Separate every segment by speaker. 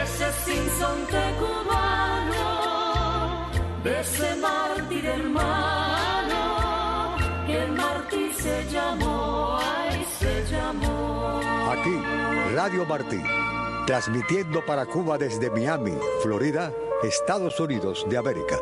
Speaker 1: ese sinsonte cubano, de ese mártir hermano, que el mártir se llamó, ay, se llamó.
Speaker 2: Aquí, Radio Martí, transmitiendo para Cuba desde Miami, Florida, Estados Unidos de América.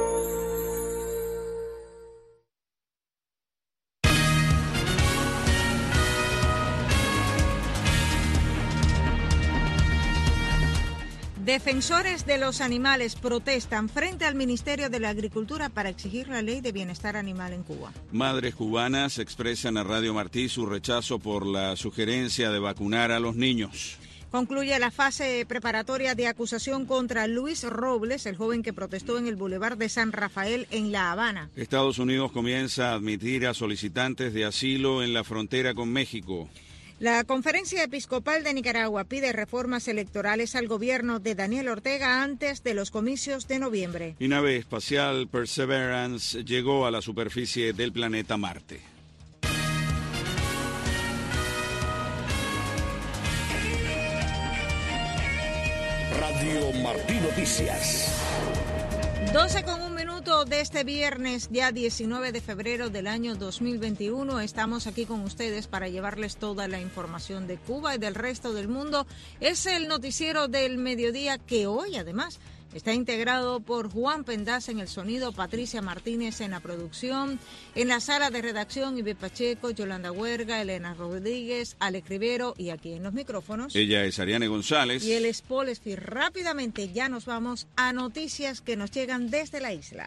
Speaker 3: Defensores de los animales protestan frente al Ministerio de la Agricultura para exigir la ley de bienestar animal en Cuba.
Speaker 4: Madres cubanas expresan a Radio Martí su rechazo por la sugerencia de vacunar a los niños.
Speaker 3: Concluye la fase preparatoria de acusación contra Luis Robles, el joven que protestó en el Boulevard de San Rafael en La Habana.
Speaker 4: Estados Unidos comienza a admitir a solicitantes de asilo en la frontera con México.
Speaker 3: La Conferencia Episcopal de Nicaragua pide reformas electorales al gobierno de Daniel Ortega antes de los comicios de noviembre.
Speaker 4: Y nave espacial Perseverance llegó a la superficie del planeta Marte.
Speaker 5: Radio Martí Noticias.
Speaker 3: 12:01 de este viernes, ya 19 de febrero del año 2021. Estamos aquí con ustedes para llevarles toda la información de Cuba y del resto del mundo. Es el noticiero del mediodía que hoy, además, está integrado por Juan Pendaz en el sonido, Patricia Martínez en la producción, en la sala de redacción, Ibe Pacheco, Yolanda Huerga, Elena Rodríguez, Alex Rivero y aquí en los micrófonos.
Speaker 4: Ella es Ariane González.
Speaker 3: Y él es Paul Esfir. Rápidamente ya nos vamos a noticias que nos llegan desde la isla.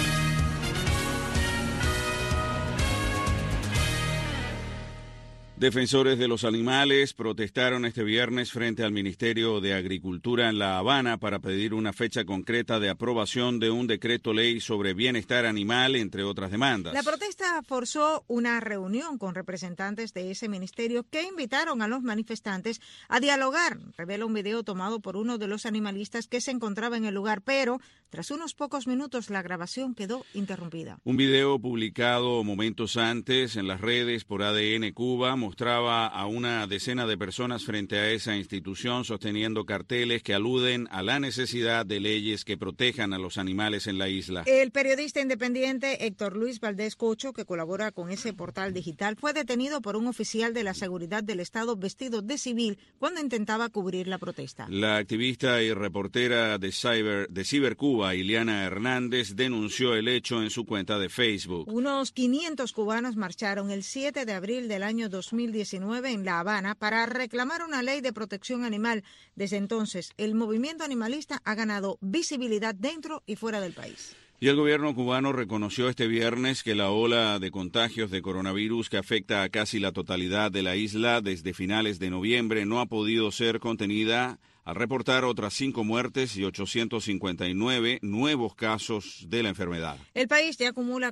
Speaker 4: Defensores de los animales protestaron este viernes frente al Ministerio de Agricultura en La Habana para pedir una fecha concreta de aprobación de un decreto ley sobre bienestar animal, entre otras demandas.
Speaker 3: La protesta forzó una reunión con representantes de ese ministerio que invitaron a los manifestantes a dialogar. Revela un video tomado por uno de los animalistas que se encontraba en el lugar, pero tras unos pocos minutos la grabación quedó interrumpida.
Speaker 4: Un video publicado momentos antes en las redes por ADN Cuba mostraba a una decena de personas frente a esa institución sosteniendo carteles que aluden a la necesidad de leyes que protejan a los animales en la isla.
Speaker 3: El periodista independiente Héctor Luis Valdés Cocho, que colabora con ese portal digital, fue detenido por un oficial de la seguridad del Estado vestido de civil cuando intentaba cubrir la protesta.
Speaker 4: La activista y reportera de Cibercuba, Ileana Hernández, denunció el hecho en su cuenta de Facebook.
Speaker 3: Unos 500 cubanos marcharon el 7 de abril del año 2019 en La Habana para reclamar una ley de protección animal. Desde entonces, el movimiento animalista ha ganado visibilidad dentro y fuera del país.
Speaker 4: Y el gobierno cubano reconoció este viernes que la ola de contagios de coronavirus que afecta a casi la totalidad de la isla desde finales de noviembre no ha podido ser contenida al reportar otras 5 muertes y 859 nuevos casos de la enfermedad.
Speaker 3: El país ya acumula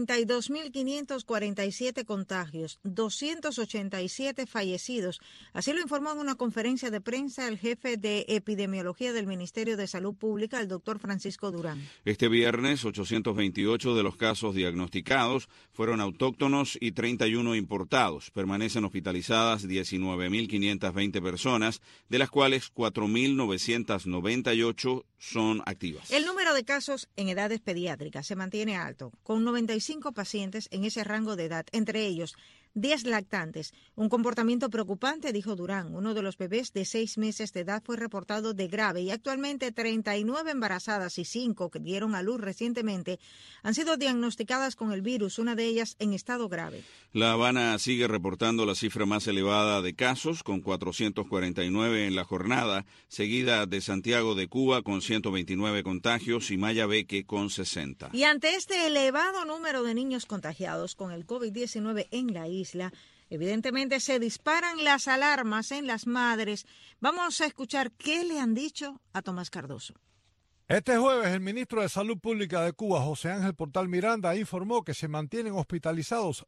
Speaker 3: 42.547 contagios, 287 fallecidos. Así lo informó en una conferencia de prensa el jefe de epidemiología del Ministerio de Salud Pública, el doctor Francisco Durán.
Speaker 4: Este viernes, 828 de los casos diagnosticados fueron autóctonos y 31 importados. Permanecen hospitalizadas 19.520 personas, de las cuales 4.998 son activas.
Speaker 3: El número de casos en edades pediátricas se mantiene alto, con 95 pacientes en ese rango de edad, entre ellos 10 lactantes. Un comportamiento preocupante, dijo Durán. Uno de los bebés de 6 meses de edad fue reportado de grave y actualmente 39 embarazadas y 5 que dieron a luz recientemente han sido diagnosticadas con el virus, una de ellas en estado grave.
Speaker 4: La Habana sigue reportando la cifra más elevada de casos, con 449 en la jornada, seguida de Santiago de Cuba con 129 contagios y Mayabeque con 60.
Speaker 3: Y ante este elevado número de niños contagiados con el COVID-19 en la isla, evidentemente se disparan las alarmas en las madres. Vamos a escuchar qué le han dicho a Tomás Cardoso.
Speaker 6: Este jueves, el ministro de Salud Pública de Cuba, José Ángel Portal Miranda, informó que se mantienen hospitalizados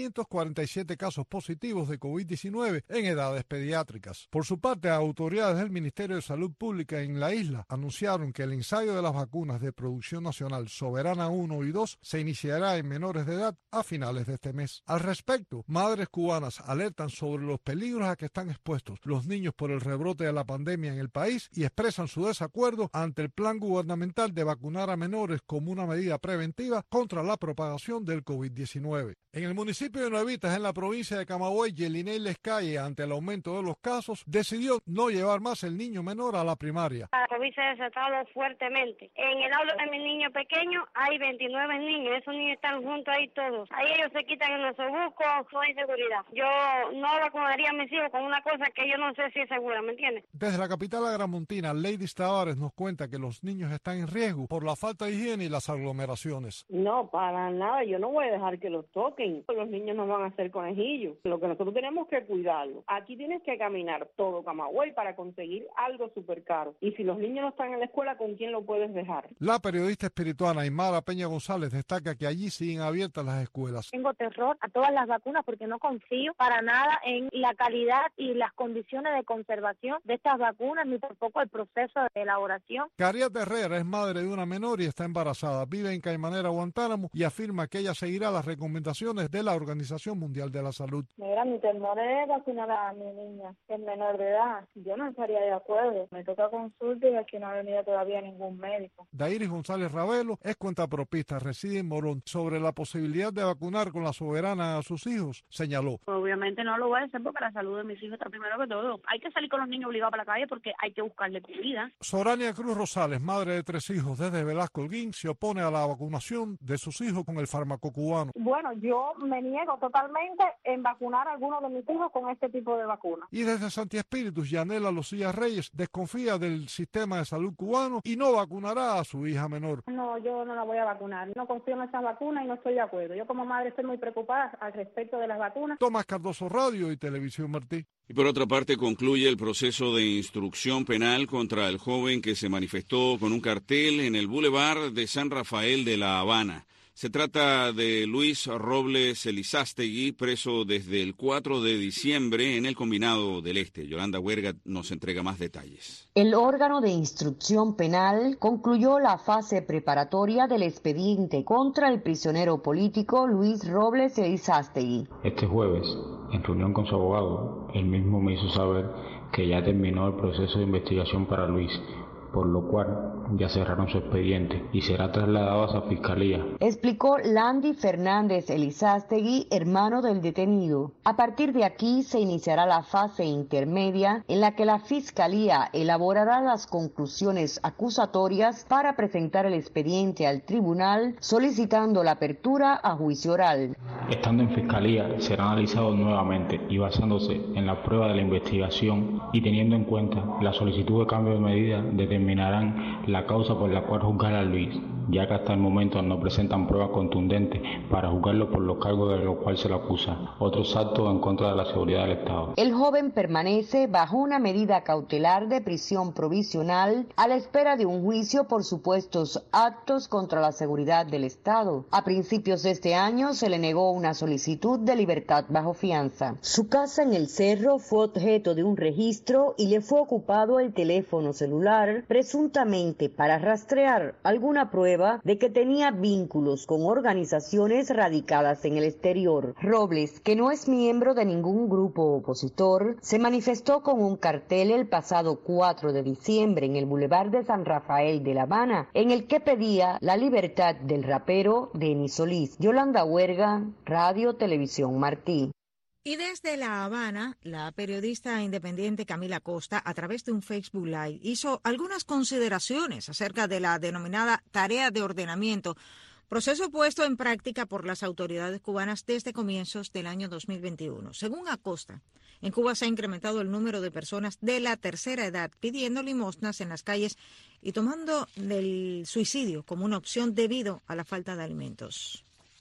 Speaker 6: 647 casos positivos de COVID-19 en edades pediátricas. Por su parte, autoridades del Ministerio de Salud Pública en la isla anunciaron que el ensayo de las vacunas de producción nacional Soberana 1 y 2 se iniciará en menores de edad a finales de este mes. Al respecto, madres cubanas alertan sobre los peligros a que están expuestos los niños por el rebrote de la pandemia en el país y expresan su desacuerdo ante el plan gubernamental de vacunar a menores como una medida preventiva contra la propagación del COVID-19. En el municipio de Nuevitas, en la provincia de Camagüey, Yelinei Lescalle, ante el aumento de los casos, decidió no llevar más el niño menor a la primaria.
Speaker 7: La COVID se ha desatado fuertemente. En el aula de mi niño pequeño hay 29 niños, esos niños están juntos ahí todos. Ahí ellos se quitan el nosobuco, no hay seguridad. Yo no vacunaría a mis hijos con una cosa que yo no sé si es segura, ¿me entiendes?
Speaker 6: Desde la capital agramontina, Lady Tavares nos cuenta que los niños están en riesgo por la falta de higiene y las aglomeraciones.
Speaker 8: No, para nada, yo no voy a dejar que los toquen. Los niños no van a ser conejillos. Lo que nosotros tenemos que cuidarlo. Aquí tienes que caminar todo Camagüey para conseguir algo súper caro. Y si los niños no están en la escuela, ¿con quién lo puedes dejar?
Speaker 6: La periodista espirituana Aymara Peña González destaca que allí siguen abiertas las escuelas.
Speaker 9: Tengo terror a todas las vacunas porque no confío para nada en la calidad y las condiciones de conservación de estas vacunas, ni tampoco el proceso de elaboración.
Speaker 6: Cariat Herrera es madre de una menor y está embarazada. Vive en Caimanera, Guantánamo, y afirma que ella seguirá las recomendaciones de la Organización Mundial de la Salud.
Speaker 9: Mira, mi temor es vacunar a mi niña, que es menor de edad. Yo no estaría de acuerdo. Me toca consulta y aquí no ha venido todavía ningún médico.
Speaker 6: Dairis González Ravelo es cuentapropista, reside en Morón. Sobre la posibilidad de vacunar con la Soberana a sus hijos, señaló.
Speaker 10: Obviamente no lo voy a hacer porque la salud de mis hijos está primero que todo. Hay que salir con los niños obligados para la calle porque hay que buscarle comida.
Speaker 6: Sorania Cruz Rosales, madre de 3 hijos desde Velasco Holguín, se opone a la vacunación de sus hijos con el fármaco cubano.
Speaker 9: Bueno, yo me niego totalmente en vacunar a algunos de mis hijos con este tipo de vacuna.
Speaker 6: Y desde Santi Espíritus, Yanela Lucía Reyes desconfía del sistema de salud cubano y no vacunará a su hija menor.
Speaker 9: No, yo no la voy a vacunar. No confío en esas vacunas y no estoy de acuerdo. Yo como madre estoy muy preocupada al respecto de las vacunas.
Speaker 6: Tomás Cardoso, Radio y Televisión Martí.
Speaker 4: Y por otra parte, concluye el proceso de instrucción penal contra el joven que se manifestó con un cartel en el Boulevard de San Rafael de La Habana. Se trata de Luis Robles Elizástegui, preso desde el 4 de diciembre en el Combinado del Este. Yolanda Huerga nos entrega más detalles.
Speaker 11: El órgano de instrucción penal concluyó la fase preparatoria del expediente contra el prisionero político Luis Robles Elizástegui.
Speaker 12: Este jueves, en reunión con su abogado, él mismo me hizo saber que ya terminó el proceso de investigación para Luis, por lo cual ya cerraron su expediente y será trasladado a esa fiscalía.
Speaker 11: Explicó Landy Fernández Elizástegui, hermano del detenido. A partir de aquí se iniciará la fase intermedia en la que la fiscalía elaborará las conclusiones acusatorias para presentar el expediente al tribunal solicitando la apertura a juicio oral.
Speaker 12: Estando en fiscalía será analizado nuevamente y basándose en la prueba de la investigación y teniendo en cuenta la solicitud de cambio de medida determinarán la causa por la cual juzgar a Luis, ya que hasta el momento no presentan pruebas contundentes para juzgarlo por los cargos de los cuales se le acusa, otros actos en contra de la seguridad del Estado.
Speaker 11: El joven permanece bajo una medida cautelar de prisión provisional a la espera de un juicio por supuestos actos contra la seguridad del Estado. A principios de este año se le negó una solicitud de libertad bajo fianza. Su casa en el Cerro fue objeto de un registro y le fue ocupado el teléfono celular, presuntamente para rastrear alguna prueba de que tenía vínculos con organizaciones radicadas en el exterior. Robles, que no es miembro de ningún grupo opositor, se manifestó con un cartel el pasado 4 de diciembre en el Boulevard de San Rafael de La Habana, en el que pedía la libertad del rapero Denis Solís. Yolanda Huerga, Radio Televisión Martí.
Speaker 3: Y desde La Habana, la periodista independiente Camila Costa, a través de un Facebook Live, hizo algunas consideraciones acerca de la denominada tarea de ordenamiento, proceso puesto en práctica por las autoridades cubanas desde comienzos del año 2021. Según Acosta, en Cuba se ha incrementado el número de personas de la tercera edad pidiendo limosnas en las calles y tomando el suicidio como una opción debido a la falta de alimentos.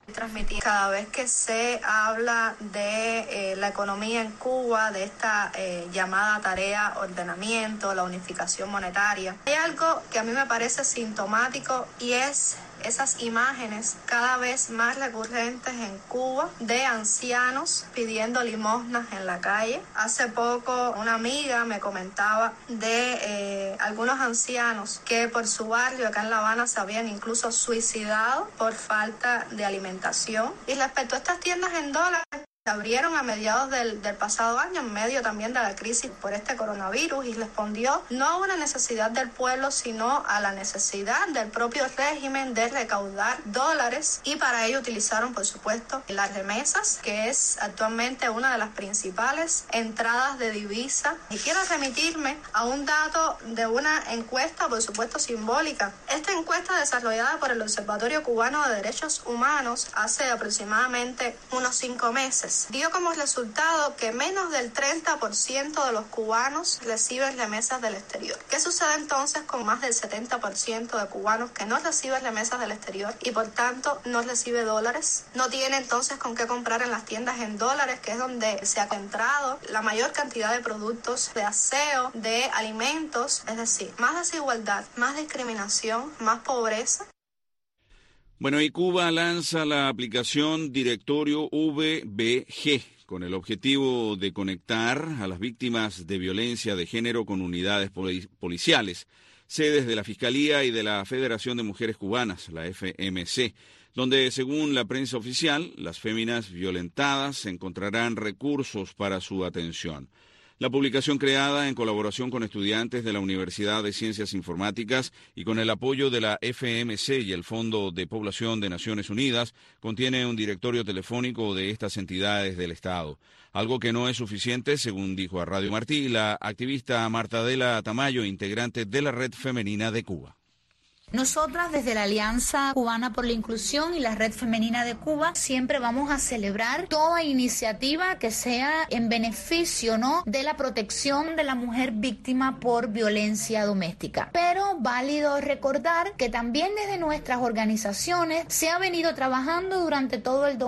Speaker 13: Transmitir cada vez que se habla de la economía en Cuba, de esta llamada tarea ordenamiento, la unificación monetaria. Hay algo que a mí me parece sintomático y es esas imágenes cada vez más recurrentes en Cuba de ancianos pidiendo limosnas en la calle. Hace poco una amiga me comentaba de algunos ancianos que por su barrio acá en La Habana se habían incluso suicidado por falta de alimentación. Y respecto a estas tiendas en dólares, se abrieron a mediados del pasado año, en medio también de la crisis por este coronavirus, y respondió no a una necesidad del pueblo, sino a la necesidad del propio régimen de recaudar dólares, y para ello utilizaron, por supuesto, las remesas, que es actualmente una de las principales entradas de divisa. Y quiero remitirme a un dato de una encuesta, por supuesto simbólica. Esta encuesta, desarrollada por el Observatorio Cubano de Derechos Humanos hace aproximadamente unos 5 meses, dio como resultado que menos del 30% de los cubanos reciben remesas del exterior. ¿Qué sucede entonces con más del 70% de cubanos que no reciben remesas del exterior y por tanto no recibe dólares? No tiene entonces con qué comprar en las tiendas en dólares, que es donde se ha encontrado la mayor cantidad de productos de aseo, de alimentos, es decir, más desigualdad, más discriminación, más pobreza.
Speaker 4: Bueno, y Cuba lanza la aplicación Directorio VBG con el objetivo de conectar a las víctimas de violencia de género con unidades policiales, sedes de la Fiscalía y de la Federación de Mujeres Cubanas, la FMC, donde, según la prensa oficial, las féminas violentadas encontrarán recursos para su atención. La publicación, creada en colaboración con estudiantes de la Universidad de Ciencias Informáticas y con el apoyo de la FMC y el Fondo de Población de Naciones Unidas, contiene un directorio telefónico de estas entidades del Estado. Algo que no es suficiente, según dijo a Radio Martí la activista Marta Adela Tamayo, integrante de la Red Femenina de Cuba.
Speaker 14: Nosotras desde la Alianza Cubana por la Inclusión y la Red Femenina de Cuba siempre vamos a celebrar toda iniciativa que sea en beneficio, ¿no?, de la protección de la mujer víctima por violencia doméstica. Pero válido recordar que también desde nuestras organizaciones se ha venido trabajando durante todo el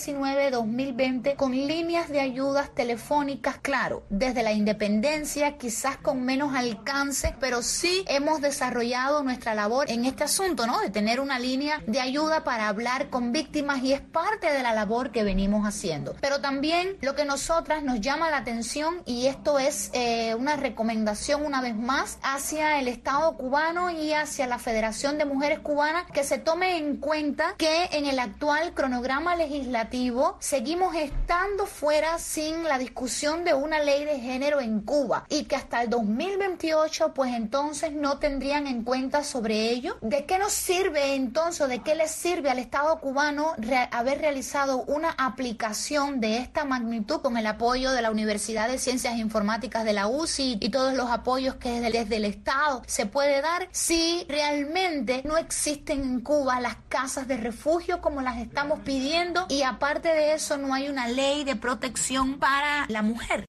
Speaker 14: 2019-2020 con líneas de ayudas telefónicas, claro, desde la independencia, quizás con menos alcance, pero sí hemos desarrollado nuestra labor en este asunto, ¿no?, de tener una línea de ayuda para hablar con víctimas, y es parte de la labor que venimos haciendo. Pero también lo que nosotras nos llama la atención, y esto es una recomendación una vez más hacia el Estado cubano y hacia la Federación de Mujeres Cubanas, que se tome en cuenta que en el actual cronograma legislativo seguimos estando fuera sin la discusión de una ley de género en Cuba, y que hasta el 2028 pues entonces no tendrían en cuenta sobre ello. ¿De qué nos sirve entonces, de qué le sirve al Estado cubano haber realizado una aplicación de esta magnitud con el apoyo de la Universidad de Ciencias Informáticas de la UCI y todos los apoyos que desde el Estado se puede dar, si realmente no existen en Cuba las casas de refugio como las estamos pidiendo, y aparte de eso no hay una ley de protección para la mujer?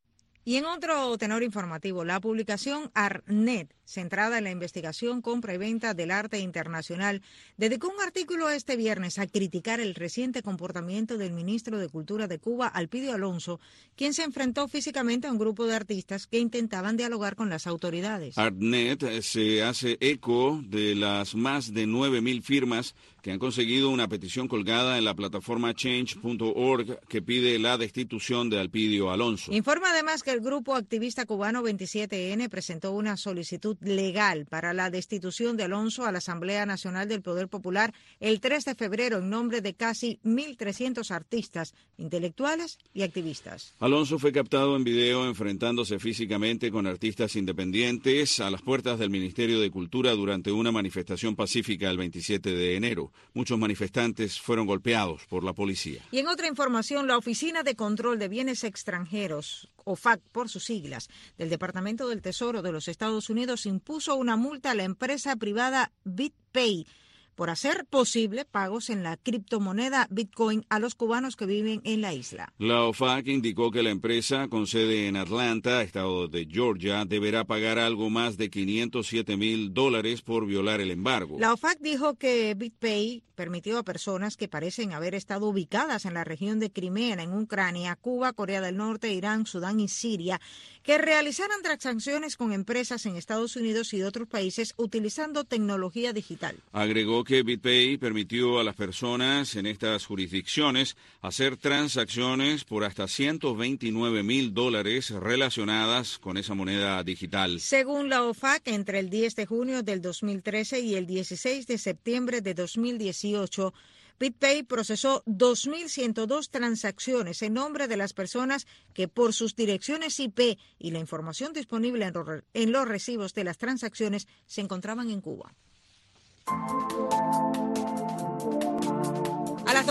Speaker 3: Y en otro tenor informativo, la publicación ARNet, centrada en la investigación, compra y venta del arte internacional, dedicó un artículo este viernes a criticar el reciente comportamiento del ministro de Cultura de Cuba, Alpidio Alonso, quien se enfrentó físicamente a un grupo de artistas que intentaban dialogar con las autoridades.
Speaker 4: ARNet se hace eco de las más de 9.000 firmas que han conseguido una petición colgada en la plataforma change.org que pide la destitución de Alpidio Alonso.
Speaker 3: Informa además que el grupo activista cubano 27N presentó una solicitud legal para la destitución de Alonso a la Asamblea Nacional del Poder Popular el 3 de febrero en nombre de casi 1.300 artistas, intelectuales y activistas.
Speaker 4: Alonso fue captado en video enfrentándose físicamente con artistas independientes a las puertas del Ministerio de Cultura durante una manifestación pacífica el 27 de enero. Muchos manifestantes fueron golpeados por la policía.
Speaker 3: Y en otra información, la Oficina de Control de Bienes Extranjeros, OFAC por sus siglas, del Departamento del Tesoro de los Estados Unidos impuso una multa a la empresa privada BitPay por hacer posible pagos en la criptomoneda Bitcoin a los cubanos que viven en la isla.
Speaker 4: La OFAC indicó que la empresa con sede en Atlanta, estado de Georgia, deberá pagar algo más de $507,000 por violar el embargo.
Speaker 3: La OFAC dijo que BitPay permitió a personas que parecen haber estado ubicadas en la región de Crimea, en Ucrania, Cuba, Corea del Norte, Irán, Sudán y Siria, que realizaran transacciones con empresas en Estados Unidos y de otros países utilizando tecnología digital.
Speaker 4: Agregó que BitPay permitió a las personas en estas jurisdicciones hacer transacciones por hasta $129,000 relacionadas con esa moneda digital.
Speaker 3: Según la OFAC, entre el 10 de junio del 2013 y el 16 de septiembre de 2018, BitPay procesó 2.102 transacciones en nombre de las personas que por sus direcciones IP y la información disponible en los recibos de las transacciones se encontraban en Cuba. A las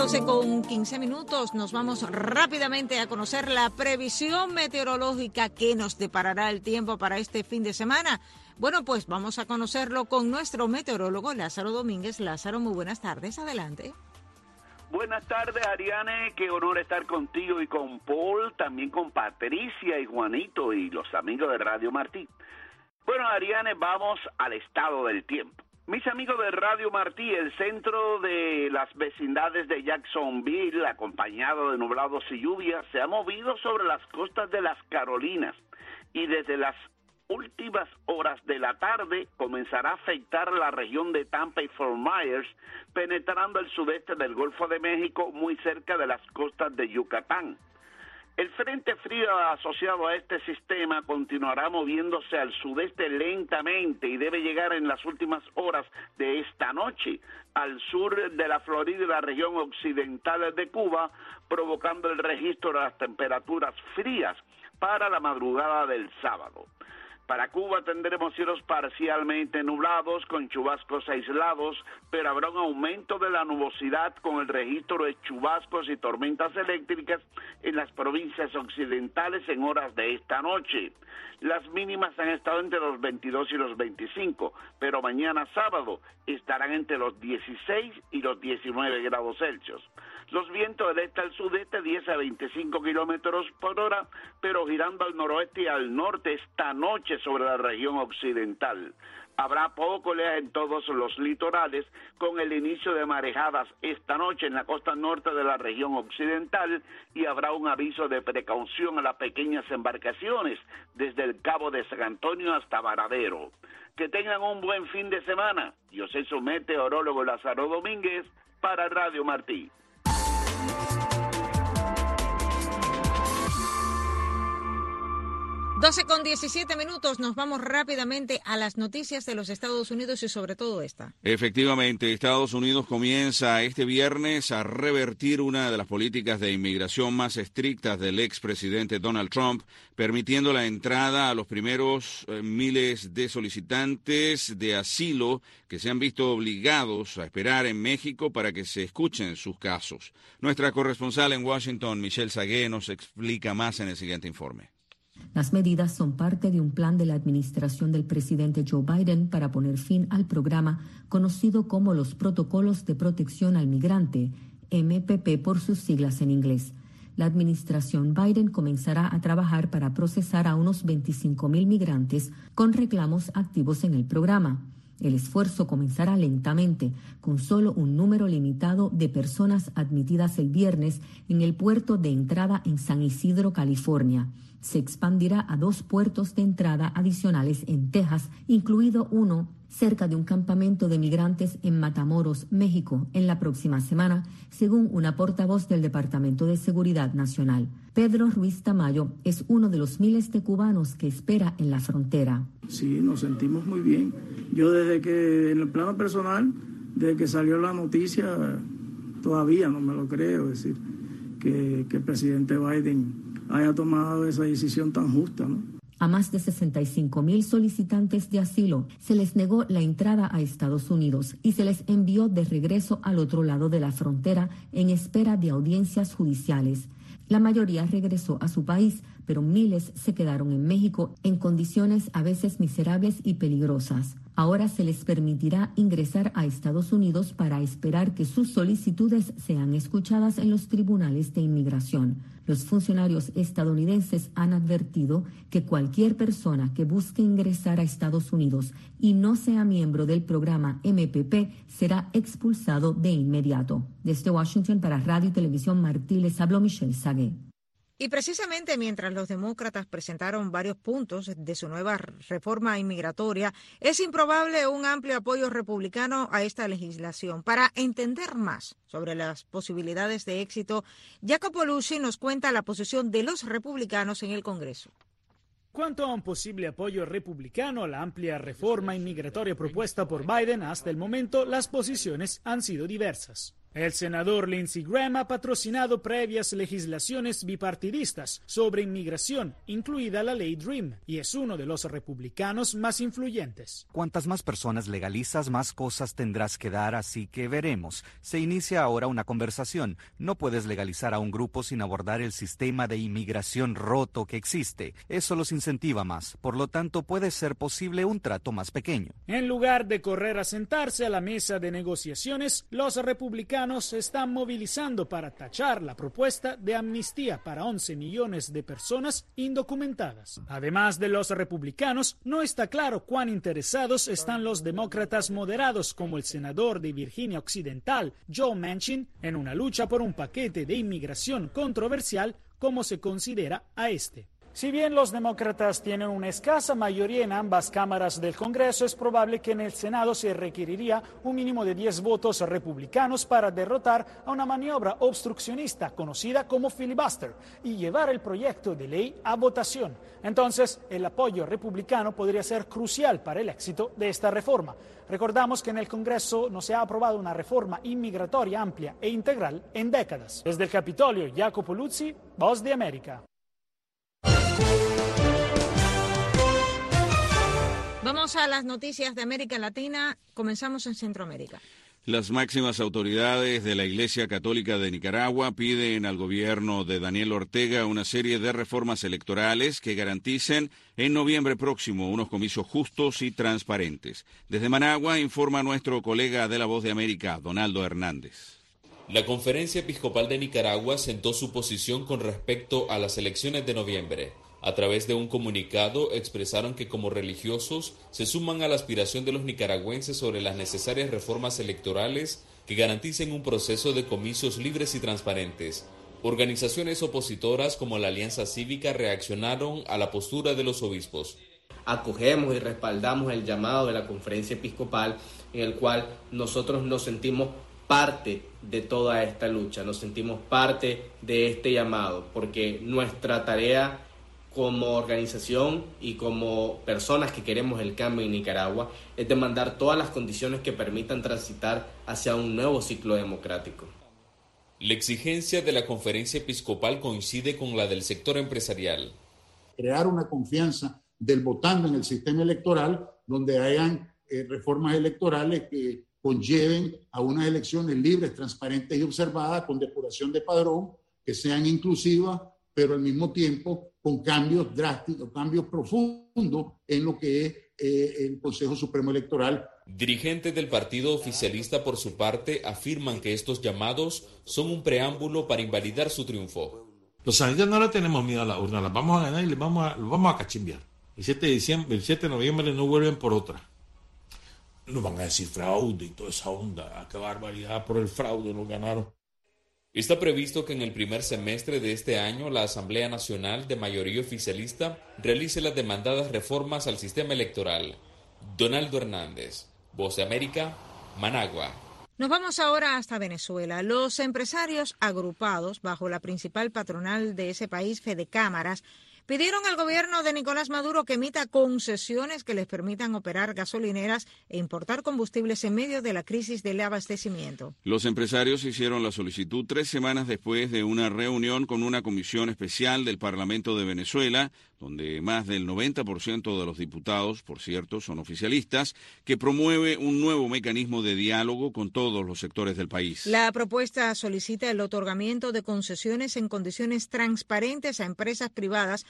Speaker 3: 12:15 nos vamos rápidamente a conocer la previsión meteorológica que nos deparará el tiempo para este fin de semana. Bueno, pues vamos a conocerlo con nuestro meteorólogo Lázaro Domínguez. Lázaro, muy buenas tardes, adelante.
Speaker 15: Buenas tardes, Ariane, qué honor estar contigo y con Paul, también con Patricia y Juanito y los amigos de Radio Martí. Bueno, Ariane, vamos al estado del tiempo. Mis amigos de Radio Martí, el centro de las vecindades de Jacksonville, acompañado de nublados y lluvias, se ha movido sobre las costas de las Carolinas y desde las últimas horas de la tarde comenzará a afectar la región de Tampa y Fort Myers, penetrando el sudeste del Golfo de México muy cerca de las costas de Yucatán. El frente frío asociado a este sistema continuará moviéndose al sudeste lentamente y debe llegar en las últimas horas de esta noche al sur de la Florida y la región occidental de Cuba, provocando el registro de las temperaturas frías para la madrugada del sábado. Para Cuba tendremos cielos parcialmente nublados con chubascos aislados, pero habrá un aumento de la nubosidad con el registro de chubascos y tormentas eléctricas en las provincias occidentales en horas de esta noche. Las mínimas han estado entre los 22 y los 25, pero mañana sábado estarán entre los 16 y los 19 grados Celsius. Los vientos del este al sudeste 10 a 25 kilómetros por hora, pero girando al noroeste y al norte esta noche sobre la región occidental. Habrá poco oleaje en todos los litorales, con el inicio de marejadas esta noche en la costa norte de la región occidental, y habrá un aviso de precaución a las pequeñas embarcaciones desde el Cabo de San Antonio hasta Varadero. Que tengan un buen fin de semana. Yo soy su meteorólogo Lázaro Domínguez para Radio Martí.
Speaker 3: 12:17, nos vamos rápidamente a las noticias de los Estados Unidos y sobre todo esta.
Speaker 4: Efectivamente, Estados Unidos comienza este viernes a revertir una de las políticas de inmigración más estrictas del expresidente Donald Trump, permitiendo la entrada a los primeros miles de solicitantes de asilo que se han visto obligados a esperar en México para que se escuchen sus casos. Nuestra corresponsal en Washington, Michelle Sagué, nos explica más en el siguiente informe.
Speaker 16: Las medidas son parte de un plan de la administración del presidente Joe Biden para poner fin al programa conocido como los Protocolos de Protección al Migrante, MPP por sus siglas en inglés. La administración Biden comenzará a trabajar para procesar a unos 25,000 migrantes con reclamos activos en el programa. El esfuerzo comenzará lentamente, con solo un número limitado de personas admitidas el viernes en el puerto de entrada en San Isidro, California. Se expandirá a 2 puertos de entrada adicionales en Texas, incluido uno cerca de un campamento de migrantes en Matamoros, México, en la próxima semana, según una portavoz del Departamento de Seguridad Nacional. Pedro Ruiz Tamayo es uno de los miles de cubanos que espera en la frontera.
Speaker 17: Sí, nos sentimos muy bien. Yo desde que, en el plano personal, desde que salió la noticia, todavía no me lo creo, es decir, que el presidente Biden haya tomado esa decisión tan justa, ¿no?
Speaker 16: A más de 65,000 solicitantes de asilo se les negó la entrada a Estados Unidos y se les envió de regreso al otro lado de la frontera en espera de audiencias judiciales. La mayoría regresó a su país pero miles se quedaron en México en condiciones a veces miserables y peligrosas. Ahora se les permitirá ingresar a Estados Unidos para esperar que sus solicitudes sean escuchadas en los tribunales de inmigración. Los funcionarios estadounidenses han advertido que cualquier persona que busque ingresar a Estados Unidos y no sea miembro del programa MPP será expulsado de inmediato. Desde Washington para Radio y Televisión Martí les habló Michelle Sagué.
Speaker 3: Y precisamente mientras los demócratas presentaron varios puntos de su nueva reforma inmigratoria, es improbable un amplio apoyo republicano a esta legislación. Para entender más sobre las posibilidades de éxito, Jacopo Lucci nos cuenta la posición de los republicanos en el Congreso.
Speaker 18: Cuanto a un posible apoyo republicano a la amplia reforma inmigratoria propuesta por Biden, hasta el momento las posiciones han sido diversas. El senador Lindsey Graham ha patrocinado previas legislaciones bipartidistas sobre inmigración, incluida la ley DREAM, y es uno de los republicanos más influyentes.
Speaker 19: Cuantas más personas legalizas, más cosas tendrás que dar, así que veremos. Se inicia ahora una conversación. No puedes legalizar a un grupo sin abordar el sistema de inmigración roto que existe. Eso los incentiva más. Por lo tanto, puede ser posible un trato más pequeño.
Speaker 18: En lugar de correr a sentarse a la mesa de negociaciones, los republicanos se están movilizando para tachar la propuesta de amnistía para 11 millones de personas indocumentadas. Además de los republicanos, no está claro cuán interesados están los demócratas moderados como el senador de Virginia Occidental, Joe Manchin, en una lucha por un paquete de inmigración controversial como se considera a este. Si bien los demócratas tienen una escasa mayoría en ambas cámaras del Congreso, es probable que en el Senado se requeriría un mínimo de 10 votos republicanos para derrotar a una maniobra obstruccionista conocida como filibuster y llevar el proyecto de ley a votación. Entonces, el apoyo republicano podría ser crucial para el éxito de esta reforma. Recordamos que en el Congreso no se ha aprobado una reforma inmigratoria amplia e integral en décadas. Desde el Capitolio, Jacopo Lucci, Voz de América.
Speaker 3: Vamos a las noticias de América Latina. Comenzamos en Centroamérica.
Speaker 4: Las máximas autoridades de la Iglesia Católica de Nicaragua piden al gobierno de Daniel Ortega una serie de reformas electorales que garanticen en noviembre próximo unos comicios justos y transparentes. Desde Managua informa nuestro colega de La Voz de América, Donaldo Hernández.
Speaker 20: La Conferencia Episcopal de Nicaragua sentó su posición con respecto a las elecciones de noviembre. A través de un comunicado expresaron que como religiosos se suman a la aspiración de los nicaragüenses sobre las necesarias reformas electorales que garanticen un proceso de comicios libres y transparentes. Organizaciones opositoras como la Alianza Cívica reaccionaron a la postura de los obispos.
Speaker 21: Acogemos y respaldamos el llamado de la Conferencia Episcopal en el cual nosotros nos sentimos parte de toda esta lucha, nos sentimos parte de este llamado, porque nuestra tarea como organización y como personas que queremos el cambio en Nicaragua es demandar todas las condiciones que permitan transitar hacia un nuevo ciclo democrático.
Speaker 20: La exigencia de la Conferencia Episcopal coincide con la del sector empresarial.
Speaker 22: Crear una confianza del votante en el sistema electoral donde hayan reformas electorales que conlleven a unas elecciones libres, transparentes y observadas con depuración de padrón, que sean inclusivas, pero al mismo tiempo con cambios drásticos, cambios profundos en lo que es el Consejo Supremo Electoral.
Speaker 20: Dirigentes del partido oficialista, por su parte, afirman que estos llamados son un preámbulo para invalidar su triunfo.
Speaker 23: Los sanitarios no le tenemos miedo a la urna, las vamos a ganar y los vamos a cachimbiar. El 7 de noviembre no vuelven por otra. Nos van a decir fraude y toda esa onda. ¡Qué barbaridad! Por el fraude nos ganaron.
Speaker 20: Está previsto que en el primer semestre de este año la Asamblea Nacional de mayoría oficialista realice las demandadas reformas al sistema electoral. Donaldo Hernández, Voz de América, Managua.
Speaker 3: Nos vamos ahora hasta Venezuela. Los empresarios agrupados bajo la principal patronal de ese país, Fedecámaras, pidieron al gobierno de Nicolás Maduro que emita concesiones que les permitan operar gasolineras e importar combustibles en medio de la crisis del abastecimiento.
Speaker 4: Los empresarios hicieron la solicitud 3 semanas después de una reunión con una comisión especial del Parlamento de Venezuela, donde más del 90% de los diputados, por cierto, son oficialistas, que promueve un nuevo mecanismo de diálogo con todos los sectores del país.
Speaker 3: La propuesta solicita el otorgamiento de concesiones en condiciones transparentes a empresas privadas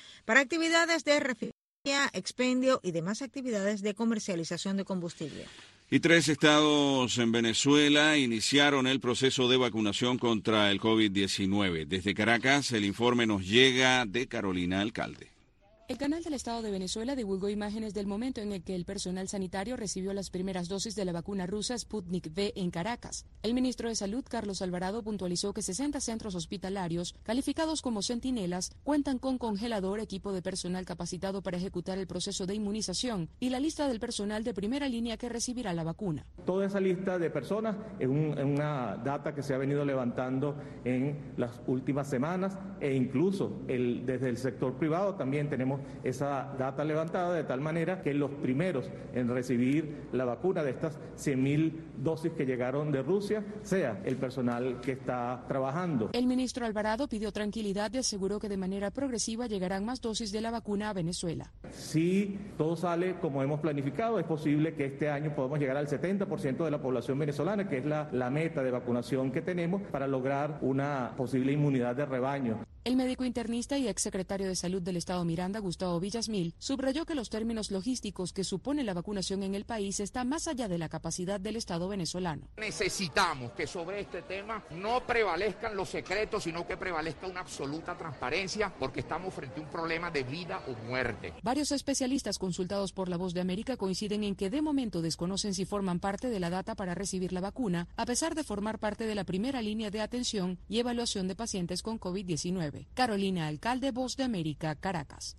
Speaker 3: para actividades de refinería, expendio y demás actividades de comercialización de combustible.
Speaker 4: Y 3 estados en Venezuela iniciaron el proceso de vacunación contra el COVID-19. Desde Caracas, el informe nos llega de Carolina Alcalde.
Speaker 1: El canal del Estado de Venezuela divulgó imágenes del momento en el que el personal sanitario recibió las primeras dosis de la vacuna rusa Sputnik V en Caracas. El ministro de Salud, Carlos Alvarado, puntualizó que 60 centros hospitalarios, calificados como centinelas, cuentan con congelador, equipo de personal capacitado para ejecutar el proceso de inmunización y la lista del personal de primera línea que recibirá la vacuna.
Speaker 2: Toda esa lista de personas es una data que se ha venido levantando en las últimas semanas e incluso desde el sector privado también tenemos esa data levantada de tal manera que los primeros en recibir la vacuna de estas 100.000 dosis que llegaron de Rusia sea el personal que está trabajando.
Speaker 1: El ministro Alvarado pidió tranquilidad y aseguró que de manera progresiva llegarán más dosis de la vacuna a Venezuela.
Speaker 2: Si todo sale como hemos planificado, es posible que este año podamos llegar al 70% de la población venezolana, que es la meta de vacunación que tenemos para lograr una posible inmunidad de rebaño.
Speaker 1: El médico internista y exsecretario de Salud del Estado Miranda, Gustavo Villasmil, subrayó que los términos logísticos que supone la vacunación en el país están más allá de la capacidad del Estado venezolano.
Speaker 5: Necesitamos que sobre este tema no prevalezcan los secretos, sino que prevalezca una absoluta transparencia, porque estamos frente a un problema de vida o muerte.
Speaker 1: Varios especialistas consultados por La Voz de América coinciden en que de momento desconocen si forman parte de la data para recibir la vacuna, a pesar de formar parte de la primera línea de atención y evaluación de pacientes con COVID-19. Carolina Alcalde, Voz de América, Caracas.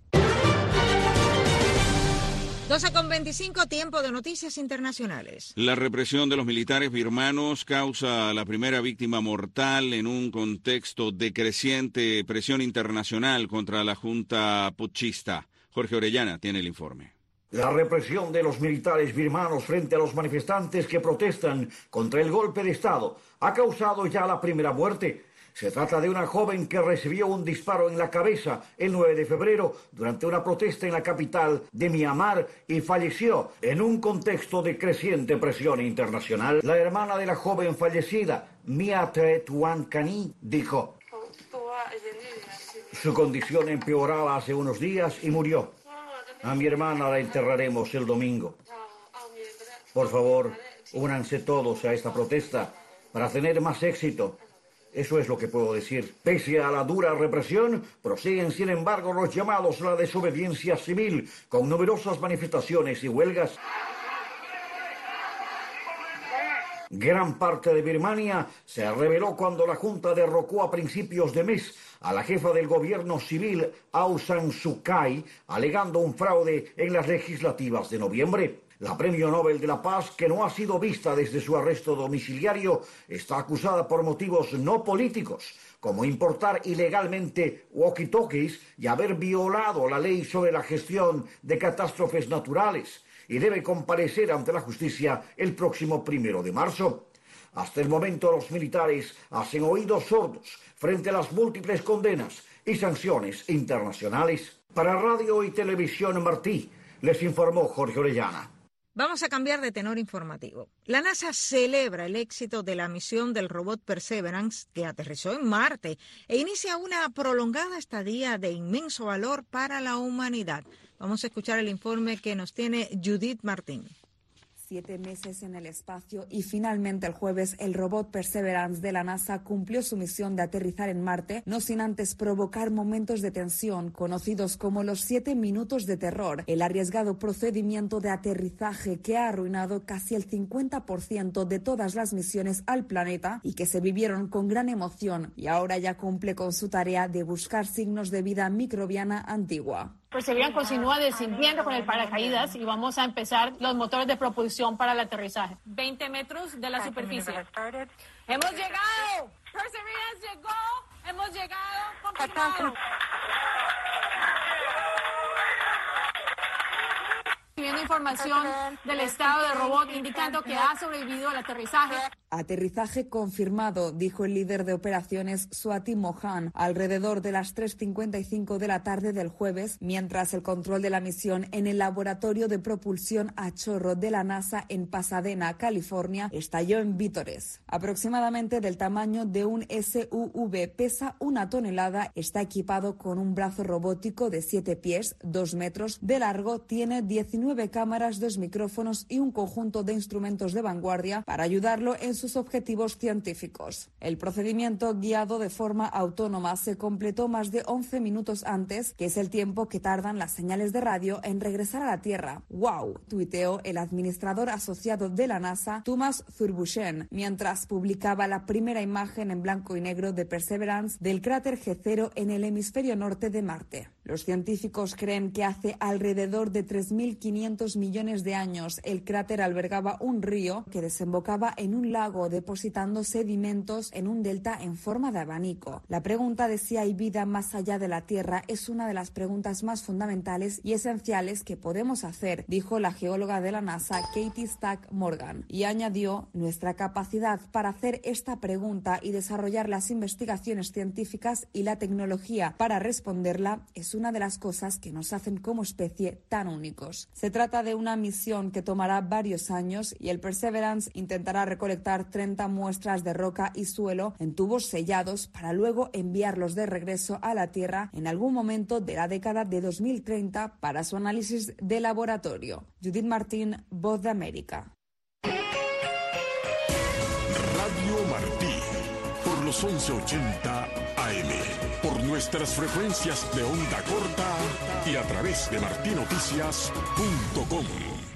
Speaker 3: 12:25, tiempo de noticias internacionales.
Speaker 4: La represión de los militares birmanos causa la primera víctima mortal en un contexto de creciente presión internacional contra la junta putschista. Jorge Orellana tiene el informe.
Speaker 24: La represión de los militares birmanos frente a los manifestantes que protestan contra el golpe de Estado ha causado ya la primera muerte. Se trata de una joven que recibió un disparo en la cabeza el 9 de febrero durante una protesta en la capital de Myanmar y falleció en un contexto de creciente presión internacional. La hermana de la joven fallecida, Mia Tuan Kani, dijo: su condición empeoraba hace unos días y murió. A mi hermana la enterraremos el domingo. Por favor, únanse todos a esta protesta para tener más éxito. Eso es lo que puedo decir. Pese a la dura represión, prosiguen sin embargo los llamados a la desobediencia civil, con numerosas manifestaciones y huelgas. Gran parte de Birmania se rebeló cuando la Junta derrocó a principios de mes a la jefa del gobierno civil, Aung San Suu Kyi, alegando un fraude en las legislativas de noviembre. La Premio Nobel de la Paz, que no ha sido vista desde su arresto domiciliario, está acusada por motivos no políticos, como importar ilegalmente walkie-talkies y haber violado la ley sobre la gestión de catástrofes naturales, y debe comparecer ante la justicia el próximo 1 de marzo. Hasta el momento los militares hacen oídos sordos frente a las múltiples condenas y sanciones internacionales. Para Radio y Televisión Martí, les informó Jorge Orellana.
Speaker 3: Vamos a cambiar de tenor informativo. La NASA celebra el éxito de la misión del robot Perseverance, que aterrizó en Marte, e inicia una prolongada estadía de inmenso valor para la humanidad. Vamos a escuchar el informe que nos tiene Judith Martín.
Speaker 25: 7 meses en el espacio y finalmente el jueves el robot Perseverance de la NASA cumplió su misión de aterrizar en Marte, no sin antes provocar momentos de tensión conocidos como los 7 minutos de terror, el arriesgado procedimiento de aterrizaje que ha arruinado casi el 50% de todas las misiones al planeta y que se vivieron con gran emoción, y ahora ya cumple con su tarea de buscar signos de vida microbiana antigua.
Speaker 26: Perseverance continúa descendiendo con el paracaídas y vamos a empezar los motores de propulsión para el aterrizaje. 20 metros de la superficie. ¡Hemos llegado! ¡Perseverance llegó! ¡Hemos llegado! ¡Confirmado! Recibiendo información del estado del robot indicando que ha sobrevivido al aterrizaje.
Speaker 25: Aterrizaje confirmado, dijo el líder de operaciones Swati Mohan alrededor de las 3:55 de la tarde del jueves, mientras el control de la misión en el laboratorio de propulsión a chorro de la NASA en Pasadena, California, estalló en vítores. Aproximadamente del tamaño de un SUV, pesa 1 tonelada, está equipado con un brazo robótico de 7 pies, 2 metros de largo, tiene 19 cámaras, 2 micrófonos y un conjunto de instrumentos de vanguardia para ayudarlo en sus objetivos científicos. El procedimiento guiado de forma autónoma se completó más de 11 minutos antes, que es el tiempo que tardan las señales de radio en regresar a la Tierra. ¡Wow!, tuiteó el administrador asociado de la NASA, Thomas Zurbuchen, mientras publicaba la primera imagen en blanco y negro de Perseverance del cráter G0 en el hemisferio norte de Marte. Los científicos creen que hace alrededor de 3.500 millones de años el cráter albergaba un río que desembocaba en un lago depositando sedimentos en un delta en forma de abanico. La pregunta de si hay vida más allá de la Tierra es una de las preguntas más fundamentales y esenciales que podemos hacer, dijo la geóloga de la NASA, Katie Stack Morgan, y añadió: nuestra capacidad para hacer esta pregunta y desarrollar las investigaciones científicas y la tecnología para responderla es una de las cosas que nos hacen como especie tan únicos. Se trata de una misión que tomará varios años y el Perseverance intentará recolectar 30 muestras de roca y suelo en tubos sellados para luego enviarlos de regreso a la Tierra en algún momento de la década de 2030 para su análisis de laboratorio. Judith Martín, Voz de América.
Speaker 6: Radio Martí, por los 1180 AM, por nuestras frecuencias de onda corta y a través de martinoticias.com.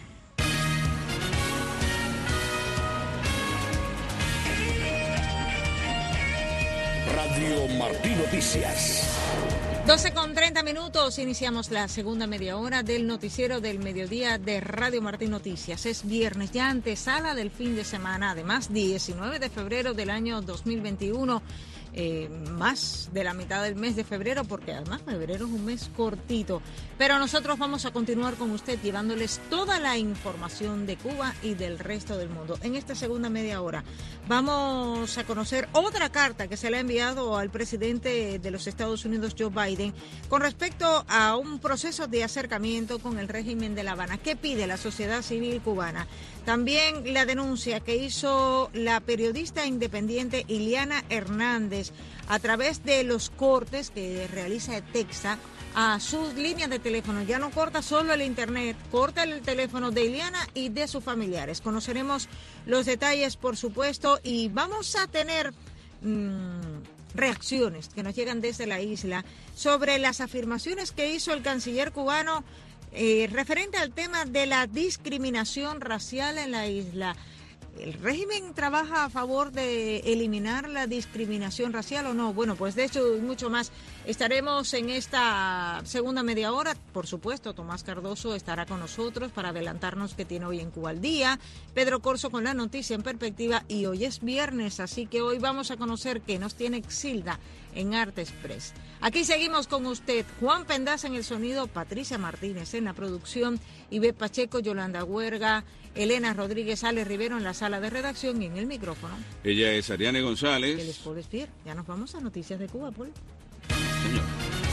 Speaker 6: Radio Martí Noticias.
Speaker 3: 12:30, iniciamos la segunda media hora del noticiero del mediodía de Radio Martí Noticias. Es viernes, ya antesala del fin de semana, además 19 de febrero del año 2021. Más de la mitad del mes de febrero, porque además febrero es un mes cortito. Pero nosotros vamos a continuar con usted llevándoles toda la información de Cuba y del resto del mundo. En esta segunda media hora vamos a conocer otra carta que se le ha enviado al presidente de los Estados Unidos, Joe Biden, con respecto a un proceso de acercamiento con el régimen de La Habana. ¿Qué pide la sociedad civil cubana? También la denuncia que hizo la periodista independiente Iliana Hernández a través de los cortes que realiza Texa a sus líneas de teléfono. Ya no corta solo el internet, corta el teléfono de Iliana y de sus familiares. Conoceremos los detalles, por supuesto, y vamos a tener reacciones que nos llegan desde la isla sobre las afirmaciones que hizo el canciller cubano referente al tema de la discriminación racial en la isla. ¿El régimen trabaja a favor de eliminar la discriminación racial o no? Bueno, pues de hecho y mucho más estaremos en esta segunda media hora. Por supuesto, Tomás Cardoso estará con nosotros para adelantarnos qué tiene hoy en Cuba al día. Pedro Corso con la noticia en perspectiva, y hoy es viernes, así que hoy vamos a conocer qué nos tiene Xilda en Arte Express. Aquí seguimos con usted, Juan Pendaza en el sonido, Patricia Martínez en la producción, Ivette Pacheco, Yolanda Huerga, Elena Rodríguez, Ale Rivero en la sala de redacción y en el micrófono.
Speaker 4: Ella es Ariane González.
Speaker 3: Él es Paul Espier. Ya nos vamos a Noticias de Cuba, Paul.
Speaker 4: Señor.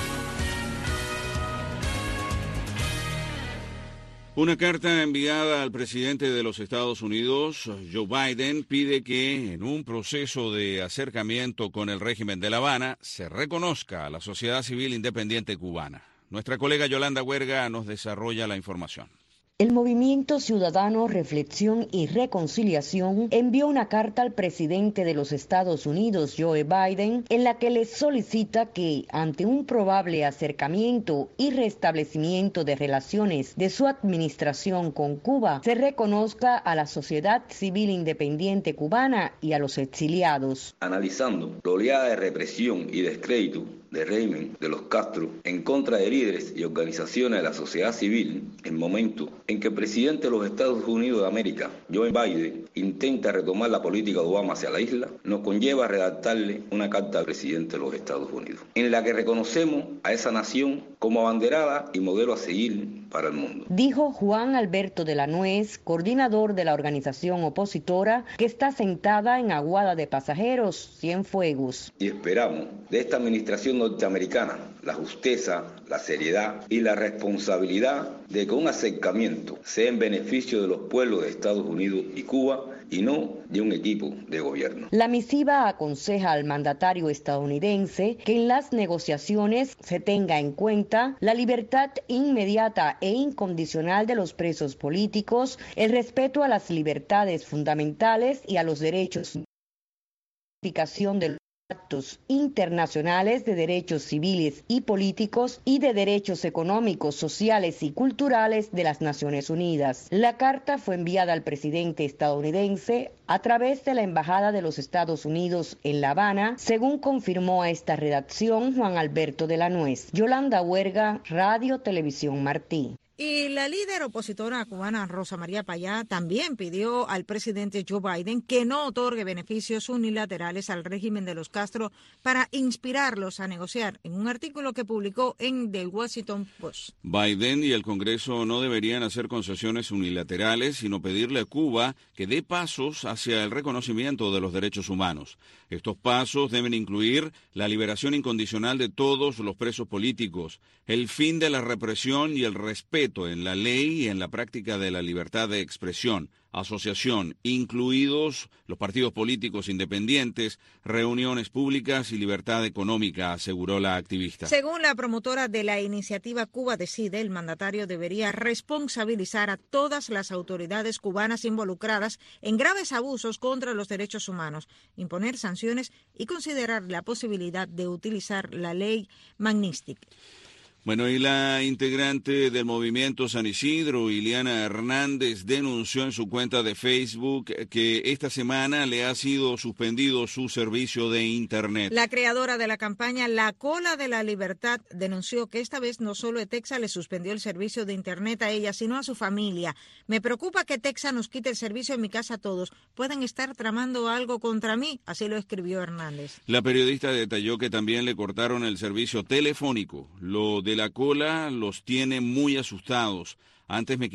Speaker 4: Una carta enviada al presidente de los Estados Unidos, Joe Biden, pide que en un proceso de acercamiento con el régimen de La Habana se reconozca a la sociedad civil independiente cubana. Nuestra colega Yolanda Huerga nos desarrolla la información.
Speaker 11: El Movimiento Ciudadano Reflexión y Reconciliación envió una carta al presidente de los Estados Unidos, Joe Biden, en la que le solicita que, ante un probable acercamiento y restablecimiento de relaciones de su administración con Cuba, se reconozca a la sociedad civil independiente cubana y a los exiliados.
Speaker 7: Analizando la oleada de represión y descrédito del régimen de los Castro en contra de líderes y organizaciones de la sociedad civil, en momento en que el presidente de los Estados Unidos de América, Joe Biden, intenta retomar la política de Obama hacia la isla, nos conlleva a redactarle una carta al presidente de los Estados Unidos, en la que reconocemos a esa nación como abanderada y modelo a seguir para el mundo.
Speaker 11: Dijo Juan Alberto de la Nuez, coordinador de la organización opositora que está sentada en Aguada de Pasajeros, Cienfuegos.
Speaker 7: Y esperamos de esta administración norteamericana la justeza, la seriedad y la responsabilidad de que un acercamiento sea en beneficio de los pueblos de Estados Unidos y Cuba y no de un equipo de gobierno.
Speaker 11: La misiva aconseja al mandatario estadounidense que en las negociaciones se tenga en cuenta la libertad inmediata e incondicional de los presos políticos, el respeto a las libertades fundamentales y a los derechos, aplicación de actos internacionales de derechos civiles y políticos y de derechos económicos, sociales y culturales de las Naciones Unidas. La carta fue enviada al presidente estadounidense a través de la Embajada de los Estados Unidos en La Habana, según confirmó a esta redacción Juan Alberto de la Nuez. Yolanda Huerga, Radio Televisión Martí.
Speaker 3: Y la líder opositora cubana Rosa María Payá también pidió al presidente Joe Biden que no otorgue beneficios unilaterales al régimen de los Castro para inspirarlos a negociar, en un artículo que publicó en The Washington Post.
Speaker 4: Biden y el Congreso no deberían hacer concesiones unilaterales, sino pedirle a Cuba que dé pasos hacia el reconocimiento de los derechos humanos. Estos pasos deben incluir la liberación incondicional de todos los presos políticos, el fin de la represión y el respeto en la ley y en la práctica de la libertad de expresión, asociación, incluidos los partidos políticos independientes, reuniones públicas y libertad económica, aseguró la activista.
Speaker 3: Según la promotora de la iniciativa Cuba Decide, el mandatario debería responsabilizar a todas las autoridades cubanas involucradas en graves abusos contra los derechos humanos, imponer sanciones y considerar la posibilidad de utilizar la ley Magnitsky.
Speaker 4: Bueno, y la integrante del movimiento San Isidro, Iliana Hernández, denunció en su cuenta de Facebook que esta semana le ha sido suspendido su servicio de Internet.
Speaker 3: La creadora de la campaña La Cola de la Libertad denunció que esta vez no solo Etexa le suspendió el servicio de Internet a ella, sino a su familia. Me preocupa que Etexa nos quite el servicio en mi casa a todos. Pueden estar tramando algo contra mí, así lo escribió Hernández.
Speaker 4: La periodista detalló que también le cortaron el servicio telefónico. Lo de La Cola los tiene muy asustados. Antes me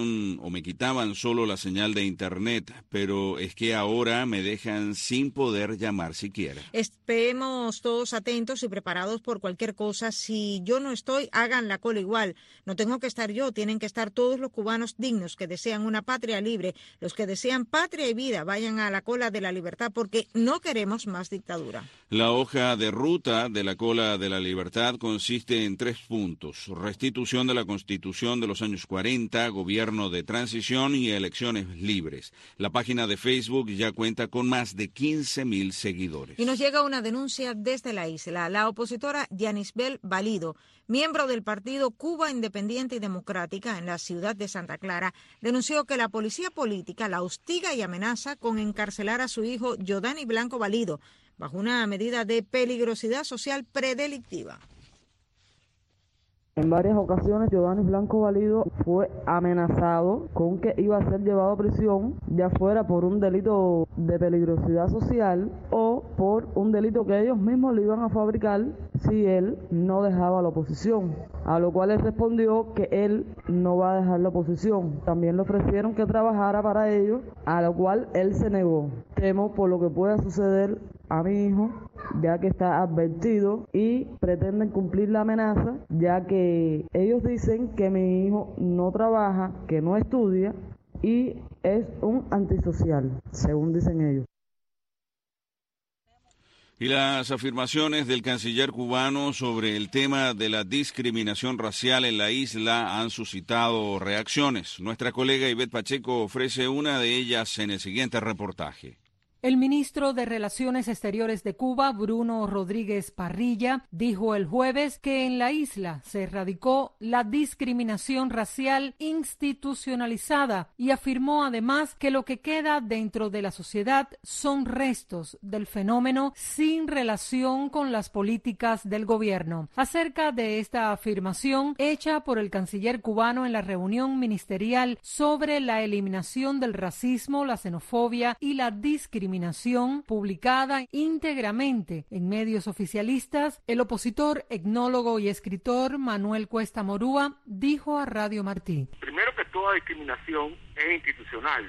Speaker 4: quitaban solo la señal de Internet, pero es que ahora me dejan sin poder llamar siquiera.
Speaker 3: Estemos todos atentos y preparados por cualquier cosa. Si yo no estoy, hagan La Cola igual. No tengo que estar yo, tienen que estar todos los cubanos dignos que desean una patria libre. Los que desean patria y vida, vayan a La Cola de la Libertad porque no queremos más dictadura.
Speaker 4: La hoja de ruta de La Cola de la Libertad consiste en 3 puntos. Restitución de la Constitución de los años 40, gobierno de transición y elecciones libres. La página de Facebook ya cuenta con más de 15,000 seguidores.
Speaker 3: Y nos llega una denuncia desde la isla. La opositora Yanisbel Valido, miembro del partido Cuba Independiente y Democrática en la ciudad de Santa Clara, denunció que la policía política la hostiga y amenaza con encarcelar a su hijo Yodani Blanco Valido bajo una medida de peligrosidad social predelictiva.
Speaker 8: En varias ocasiones, Yodani Blanco Valido fue amenazado con que iba a ser llevado a prisión, ya fuera por un delito de peligrosidad social o por un delito que ellos mismos le iban a fabricar si él no dejaba la oposición. A lo cual él respondió que él no va a dejar la oposición. También le ofrecieron que trabajara para ellos, a lo cual él se negó. Temo por lo que pueda suceder a mi hijo, ya que está advertido y pretenden cumplir la amenaza, ya que ellos dicen que mi hijo no trabaja, que no estudia y es un antisocial, según dicen ellos.
Speaker 4: Y las afirmaciones del canciller cubano sobre el tema de la discriminación racial en la isla han suscitado reacciones. Nuestra colega Ivette Pacheco ofrece una de ellas en el siguiente reportaje.
Speaker 9: El ministro de Relaciones Exteriores de Cuba, Bruno Rodríguez Parrilla, dijo el jueves que en la isla se erradicó la discriminación racial institucionalizada y afirmó además que lo que queda dentro de la sociedad son restos del fenómeno sin relación con las políticas del gobierno. Acerca de esta afirmación hecha por el canciller cubano en la reunión ministerial sobre la eliminación del racismo, la xenofobia y la discriminación publicada íntegramente en medios oficialistas, el opositor, etnólogo y escritor Manuel Cuesta Morúa dijo a Radio Martí.
Speaker 10: Primero que toda discriminación es institucional,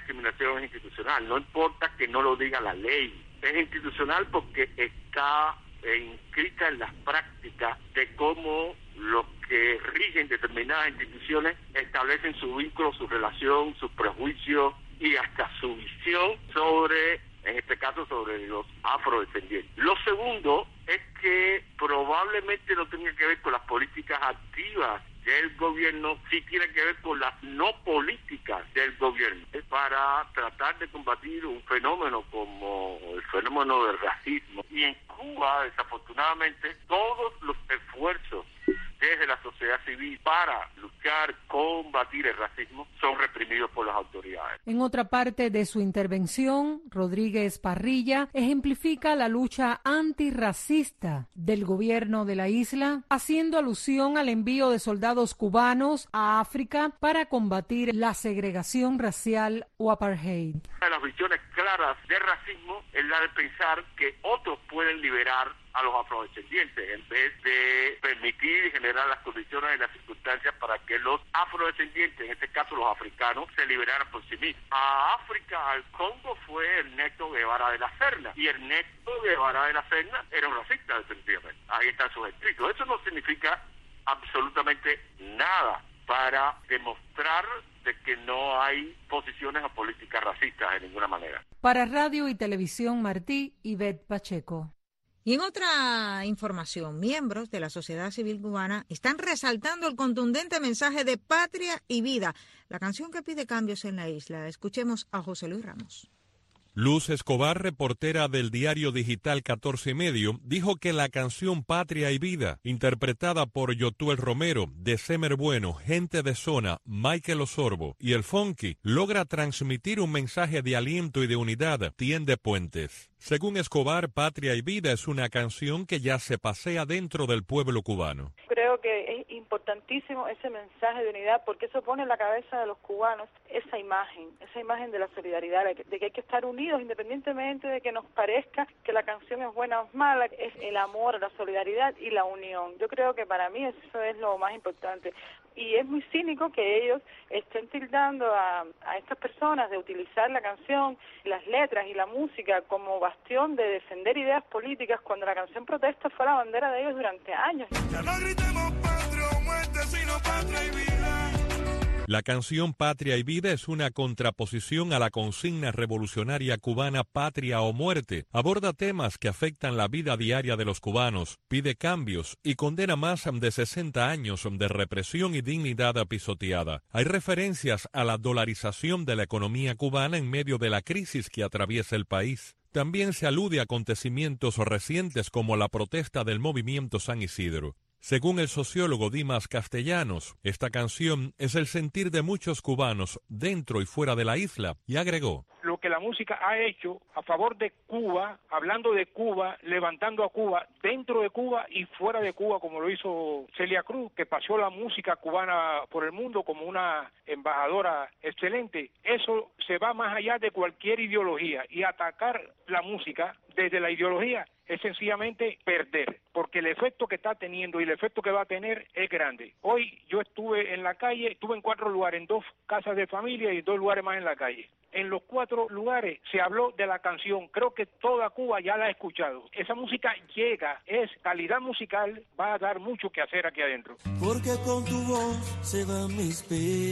Speaker 10: no importa que no lo diga la ley, es institucional porque está inscrita en las prácticas de cómo los que rigen determinadas instituciones establecen su vínculo, su relación, sus prejuicios y hasta su visión sobre, en este caso, sobre los afrodescendientes. Lo segundo es que probablemente no tenga que ver con las políticas activas del gobierno, sí tiene que ver con las no políticas del gobierno, para tratar de combatir un fenómeno como el fenómeno del racismo. Y en Cuba, desafortunadamente, todos los esfuerzos desde la sociedad civil para luchar, combatir el racismo, son reprimidos por las autoridades.
Speaker 9: En otra parte de su intervención, Rodríguez Parrilla ejemplifica la lucha antirracista del gobierno de la isla, haciendo alusión al envío de soldados cubanos a África para combatir la segregación racial o apartheid.
Speaker 10: Una de las visiones claras del racismo es la de pensar que otros pueden liberar a los afrodescendientes, en vez de permitir y generar las condiciones y las circunstancias para que los afrodescendientes, en este caso los africanos, se liberaran por sí mismos. A África, al Congo, fue Ernesto Guevara de la Serna, y Ernesto Guevara de la Serna era un racista, definitivamente. Ahí están sus escritos. Eso no significa absolutamente nada para demostrar de que no hay posiciones o políticas racistas de ninguna manera.
Speaker 9: Para Radio y Televisión Martí, Ivette Pacheco.
Speaker 3: Y en otra información, miembros de la sociedad civil cubana están resaltando el contundente mensaje de Patria y Vida, la canción que pide cambios en la isla. Escuchemos a José Luis Ramos.
Speaker 12: Luz Escobar, reportera del diario digital 14 y Medio, dijo que la canción Patria y Vida, interpretada por Yotuel Romero, December Bueno, Gente de Zona, Michael Osorbo y El Funky, logra transmitir un mensaje de aliento y de unidad, tiende puentes. Según Escobar, Patria y Vida es una canción que ya se pasea dentro del pueblo cubano.
Speaker 13: Creo que es importantísimo ese mensaje de unidad, porque eso pone en la cabeza de los cubanos esa imagen de la solidaridad, de que hay que estar unidos independientemente de que nos parezca que la canción es buena o es mala, es el amor, la solidaridad y la unión. Yo creo que para mí eso es lo más importante. Y es muy cínico que ellos estén tildando a estas personas de utilizar la canción, las letras y la música como bastión de defender ideas políticas, cuando la canción protesta fue la bandera de ellos durante años.
Speaker 14: Ya no gritemos patria o muerte, sino patria y vida.
Speaker 12: La canción Patria y Vida es una contraposición a la consigna revolucionaria cubana Patria o Muerte. Aborda temas que afectan la vida diaria de los cubanos, pide cambios y condena más de 60 años de represión y dignidad pisoteada. Hay referencias a la dolarización de la economía cubana en medio de la crisis que atraviesa el país. También se alude a acontecimientos recientes como la protesta del movimiento San Isidro. Según el sociólogo Dimas Castellanos, esta canción es el sentir de muchos cubanos dentro y fuera de la isla, y agregó:
Speaker 15: lo que la música ha hecho a favor de Cuba, hablando de Cuba, levantando a Cuba, dentro de Cuba y fuera de Cuba, como lo hizo Celia Cruz, que pasó la música cubana por el mundo como una embajadora excelente. Eso se va más allá de cualquier ideología, y atacar la música desde la ideología es sencillamente perder, porque el efecto que está teniendo y el efecto que va a tener es grande. Hoy yo estuve en la calle, estuve en 4 lugares, en 2 casas de familia y 2 lugares más en la calle. En los 4 lugares se habló de la canción, creo que toda Cuba ya la ha escuchado. Esa música llega, es calidad musical, va a dar mucho que hacer aquí adentro.
Speaker 27: Porque con tu voz se van mis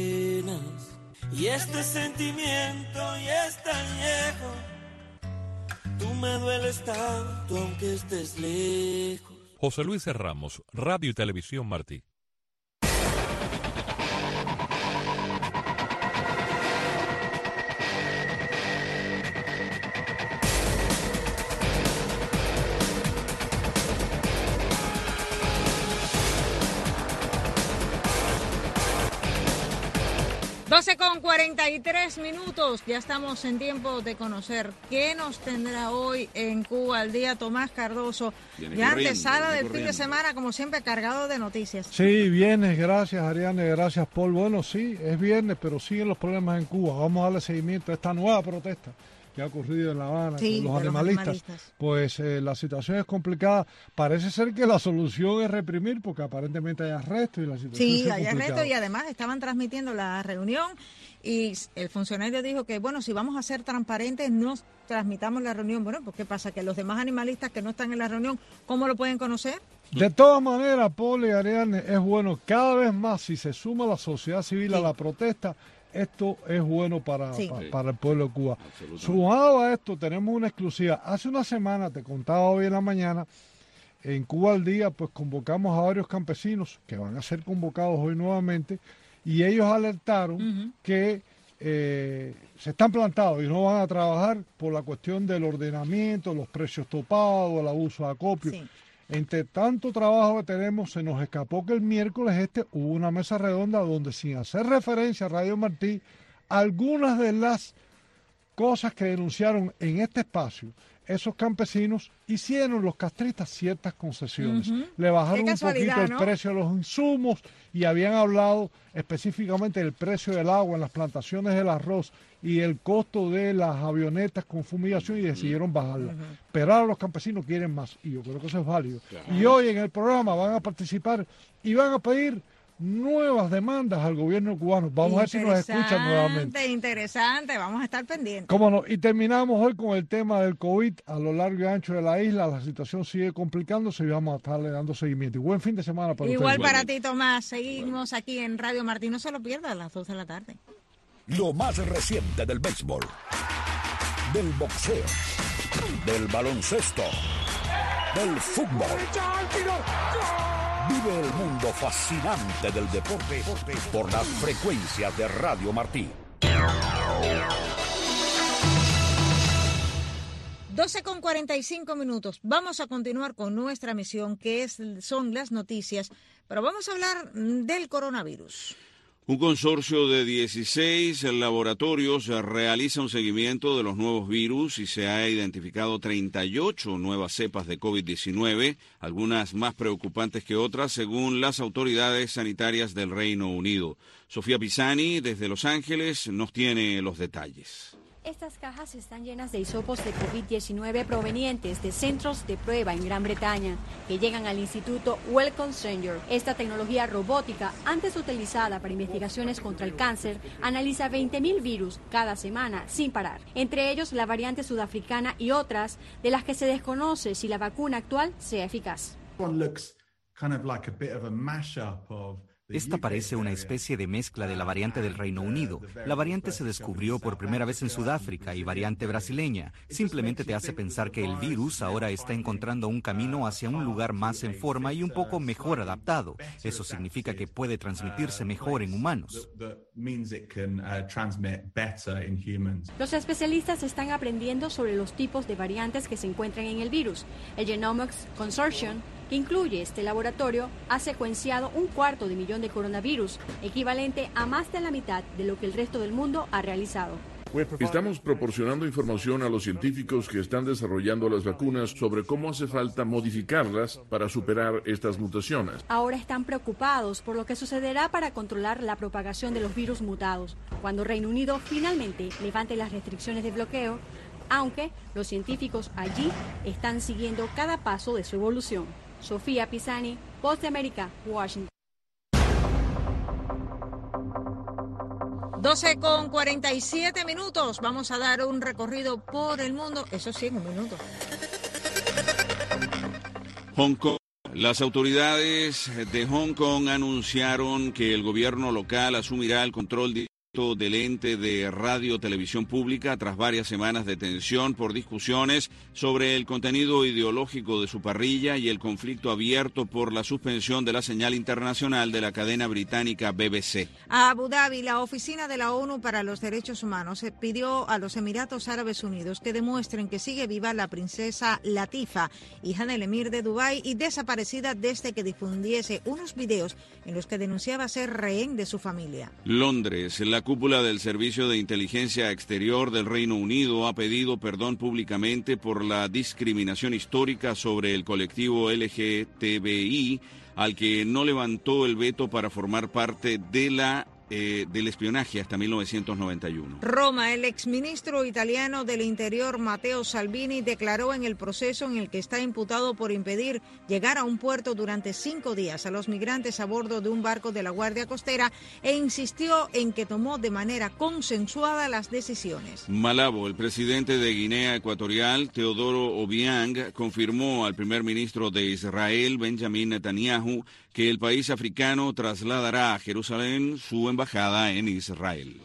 Speaker 27: penas, y este sentimiento ya es tan viejo. Tú me dueles tanto aunque estés lejos.
Speaker 12: José Luis Ramos, Radio y Televisión Martí.
Speaker 3: 12:43. Ya estamos en tiempo de conocer qué nos tendrá hoy en Cuba al día Tomás Cardoso. Ya antesala del fin de semana, como siempre, cargado de noticias.
Speaker 16: Sí, viernes, gracias Ariane, gracias Paul. Bueno, sí, es viernes, pero siguen los problemas en Cuba. Vamos a darle seguimiento a esta nueva protesta que ha ocurrido en La Habana con los animalistas. Pues la situación es complicada. Parece ser que la solución es reprimir, porque aparentemente hay arrestos y la situación es complicada. Sí, hay arrestos
Speaker 3: y además estaban transmitiendo la reunión y el funcionario dijo que, bueno, si vamos a ser transparentes, no transmitamos la reunión. Bueno, pues ¿qué pasa? Que los demás animalistas que no están en la reunión, ¿cómo lo pueden conocer?
Speaker 16: De todas maneras, Paul y Ariane, es bueno cada vez más, si se suma la sociedad civil a la protesta, esto es bueno para el pueblo de Cuba. Sumado a esto, tenemos una exclusiva. Hace una semana, te contaba hoy en la mañana, en Cuba al Día, pues convocamos a varios campesinos que van a ser convocados hoy nuevamente, y ellos alertaron que se están plantados y no van a trabajar por la cuestión del ordenamiento, los precios topados, el abuso de acopio. Sí. Entre tanto trabajo que tenemos, se nos escapó que el miércoles hubo una mesa redonda donde, sin hacer referencia a Radio Martí, algunas de las cosas que denunciaron en este espacio, esos campesinos hicieron los castristas ciertas concesiones. Le bajaron un poquito el precio de los insumos y habían hablado específicamente del precio del agua en las plantaciones del arroz y el costo de las avionetas con fumigación, y decidieron bajarla. Pero ahora los campesinos quieren más y yo creo que eso es válido. Claro. Y hoy en el programa van a participar y van a pedir nuevas demandas al gobierno cubano. Vamos a ver si nos escuchan nuevamente.
Speaker 3: Interesante, vamos a estar pendientes.
Speaker 16: Cómo no, y terminamos hoy con el tema del COVID a lo largo y ancho de la isla. La situación sigue complicándose y vamos a estarle dando seguimiento. Y buen fin de semana para ustedes.
Speaker 3: Igual para ti, Tomás. Seguimos aquí en Radio Martí. No se lo pierda a las 2 de la tarde.
Speaker 24: Lo más reciente del béisbol, del boxeo, del baloncesto, del fútbol. Vive el mundo fascinante del deporte por las frecuencias de Radio Martí.
Speaker 3: 12:45. Vamos a continuar con nuestra misión, que son las noticias, pero vamos a hablar del coronavirus.
Speaker 4: Un consorcio de 16 laboratorios realiza un seguimiento de los nuevos virus y se ha identificado 38 nuevas cepas de COVID-19, algunas más preocupantes que otras, según las autoridades sanitarias del Reino Unido. Sofía Pisani, desde Los Ángeles, nos tiene los detalles.
Speaker 17: Estas cajas están llenas de hisopos de COVID-19 provenientes de centros de prueba en Gran Bretaña, que llegan al Instituto Wellcome Sanger. Esta tecnología robótica, antes utilizada para investigaciones contra el cáncer, analiza 20.000 virus cada semana sin parar, entre ellos la variante sudafricana y otras de las que se desconoce si la vacuna actual sea eficaz.
Speaker 18: Esta parece una especie de mezcla de la variante del Reino Unido. La variante se descubrió por primera vez en Sudáfrica y variante brasileña. Simplemente te hace pensar que el virus ahora está encontrando un camino hacia un lugar más en forma y un poco mejor adaptado. Eso significa que puede transmitirse mejor en humanos.
Speaker 17: Los especialistas están aprendiendo sobre los tipos de variantes que se encuentran en el virus. El Genomics Consortium, que incluye este laboratorio, ha secuenciado 250.000 de coronavirus, equivalente a más de la mitad de lo que el resto del mundo ha realizado.
Speaker 19: Estamos proporcionando información a los científicos que están desarrollando las vacunas sobre cómo hace falta modificarlas para superar estas mutaciones.
Speaker 17: Ahora están preocupados por lo que sucederá para controlar la propagación de los virus mutados, cuando Reino Unido finalmente levante las restricciones de bloqueo, aunque los científicos allí están siguiendo cada paso de su evolución. Sofía Pisani, Voz de América, Washington.
Speaker 3: 12:47. Vamos a dar un recorrido por el mundo. Eso sí, en un minuto.
Speaker 4: Hong Kong. Las autoridades de Hong Kong anunciaron que el gobierno local asumirá el control del ente de radio televisión pública tras varias semanas de tensión por discusiones sobre el contenido ideológico de su parrilla y el conflicto abierto por la suspensión de la señal internacional de la cadena británica BBC.
Speaker 3: A Abu Dhabi, la oficina de la ONU para los Derechos Humanos pidió a los Emiratos Árabes Unidos que demuestren que sigue viva la princesa Latifa, hija del emir de Dubái y desaparecida desde que difundiese unos videos en los que denunciaba ser rehén de su familia.
Speaker 4: Londres, la cúpula del Servicio de Inteligencia Exterior del Reino Unido ha pedido perdón públicamente por la discriminación histórica sobre el colectivo LGTBI, al que no levantó el veto para formar parte de del espionaje hasta 1991.
Speaker 3: Roma, el exministro italiano del Interior Matteo Salvini declaró en el proceso en el que está imputado por impedir llegar a un puerto durante 5 días a los migrantes a bordo de un barco de la Guardia Costera e insistió en que tomó de manera consensuada las decisiones.
Speaker 4: Malabo, el presidente de Guinea Ecuatorial, Teodoro Obiang, confirmó al primer ministro de Israel, Benjamin Netanyahu, que el país africano trasladará a Jerusalén su embajada en Israel.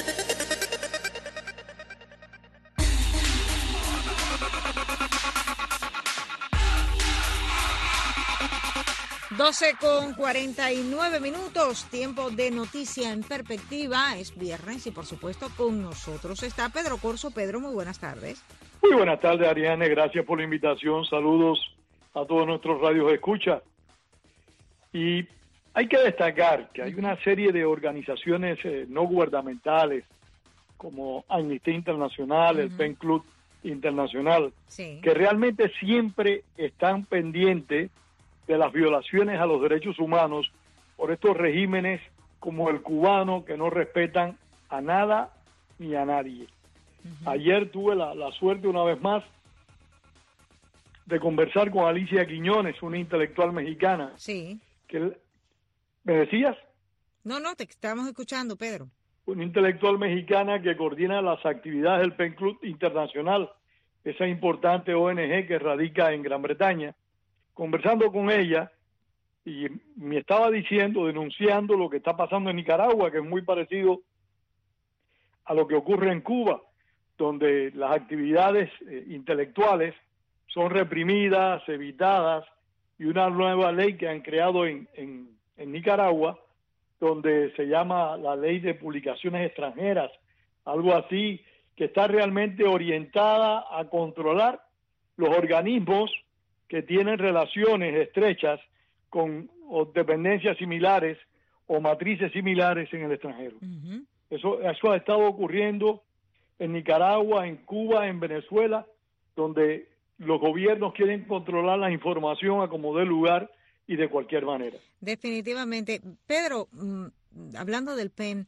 Speaker 3: con 49 minutos, tiempo de noticia en perspectiva. Es viernes y por supuesto con nosotros está Pedro Corso. Pedro, muy buenas tardes.
Speaker 1: Muy buenas tardes, Ariane, gracias por la invitación. Saludos a todos nuestros radios de escucha. Y hay que destacar que hay una serie de organizaciones no gubernamentales como Amnistía Internacional, el PEN Club Internacional, que realmente siempre están pendientes de las violaciones a los derechos humanos por estos regímenes como el cubano, que no respetan a nada ni a nadie. Ayer tuve la suerte una vez más de conversar con Alicia Quiñones, una intelectual mexicana.
Speaker 3: Sí.
Speaker 1: ¿Me decías?
Speaker 3: No, te estamos escuchando, Pedro.
Speaker 1: Una intelectual mexicana que coordina las actividades del PEN Club Internacional, esa importante ONG que radica en Gran Bretaña. Conversando con ella, y me estaba denunciando lo que está pasando en Nicaragua, que es muy parecido a lo que ocurre en Cuba, donde las actividades intelectuales son reprimidas, evitadas, y una nueva ley que han creado en Nicaragua, donde se llama la Ley de Publicaciones Extranjeras, algo así, que está realmente orientada a controlar los organismos que tienen relaciones estrechas con dependencias similares o matrices similares en el extranjero. Eso ha estado ocurriendo en Nicaragua, en Cuba, en Venezuela, donde los gobiernos quieren controlar la información a como dé lugar y de cualquier manera.
Speaker 3: Definitivamente. Pedro, hablando del PEN,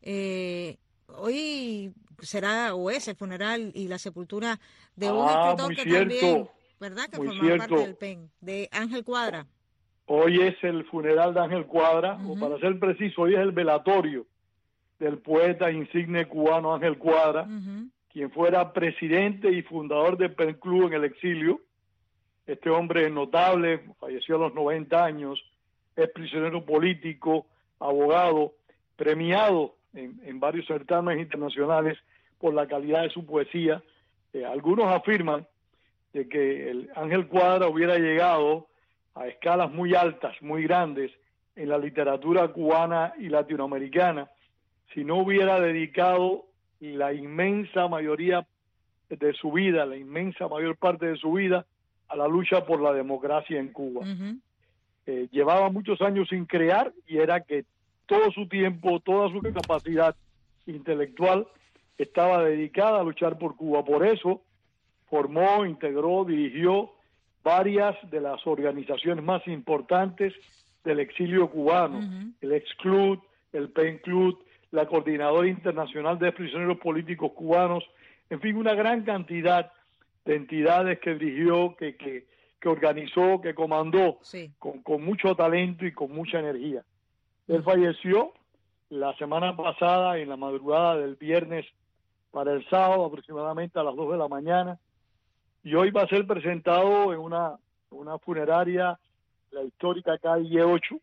Speaker 3: hoy será o es el funeral y la sepultura de un escritor que también, ¿verdad?, que formaba parte del PEN, de Ángel Cuadra.
Speaker 1: Hoy es el funeral de Ángel Cuadra, o para ser preciso, hoy es el velatorio del poeta insigne cubano Ángel Cuadra, quien fuera presidente y fundador del PEN Club en el exilio. Este hombre notable, falleció a los 90 años, es prisionero político, abogado, premiado en varios certámenes internacionales por la calidad de su poesía. Algunos afirman de que el Ángel Cuadra hubiera llegado a escalas muy altas, muy grandes, en la literatura cubana y latinoamericana, si no hubiera dedicado la inmensa mayoría de su vida, la inmensa mayor parte de su vida, a la lucha por la democracia en Cuba. Llevaba muchos años sin crear, y era que todo su tiempo, toda su capacidad intelectual estaba dedicada a luchar por Cuba. Por eso formó, integró, dirigió varias de las organizaciones más importantes del exilio cubano, el Ex-Club, el PEN Club, la Coordinadora Internacional de Prisioneros Políticos Cubanos, en fin, una gran cantidad de entidades que dirigió, que organizó, que comandó, con mucho talento y con mucha energía. Él falleció la semana pasada, en la madrugada del viernes para el sábado, aproximadamente a las 2 de la mañana, y hoy va a ser presentado en una funeraria, la histórica calle 8,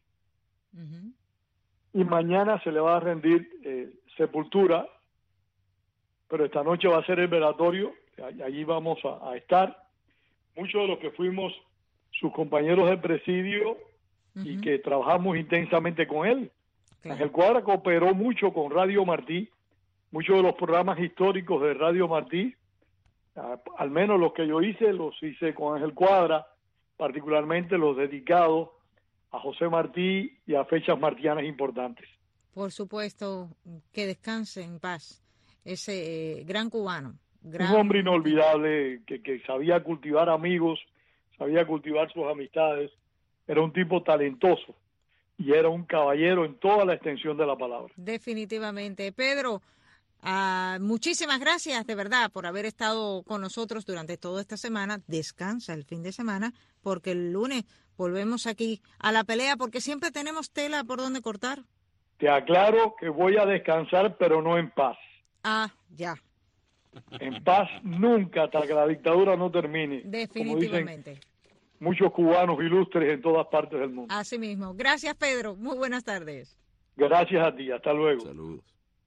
Speaker 1: y mañana se le va a rendir sepultura, pero esta noche va a ser el velatorio. Allí vamos a estar muchos de los que fuimos sus compañeros de presidio y que trabajamos intensamente con él. Ángel Cuadra cooperó mucho con Radio Martí, muchos de los programas históricos de Radio Martí, al menos los que yo hice, los hice con Ángel Cuadra, particularmente los dedicados a José Martí y a fechas martianas importantes.
Speaker 3: Por supuesto, que descanse en paz ese gran cubano.
Speaker 1: Un hombre inolvidable que sabía cultivar amigos, sabía cultivar sus amistades, era un tipo talentoso y era un caballero en toda la extensión de la palabra.
Speaker 3: Definitivamente. Pedro, muchísimas gracias de verdad por haber estado con nosotros durante toda esta semana. Descansa el fin de semana porque el lunes volvemos aquí a la pelea porque siempre tenemos tela por donde cortar.
Speaker 1: Te aclaro que voy a descansar, pero no en paz.
Speaker 3: Ya.
Speaker 1: En paz nunca, hasta que la dictadura no termine.
Speaker 3: Definitivamente.
Speaker 1: Muchos cubanos ilustres en todas partes del mundo.
Speaker 3: Así mismo. Gracias, Pedro. Muy buenas tardes.
Speaker 1: Gracias a ti. Hasta luego.
Speaker 4: Saludos.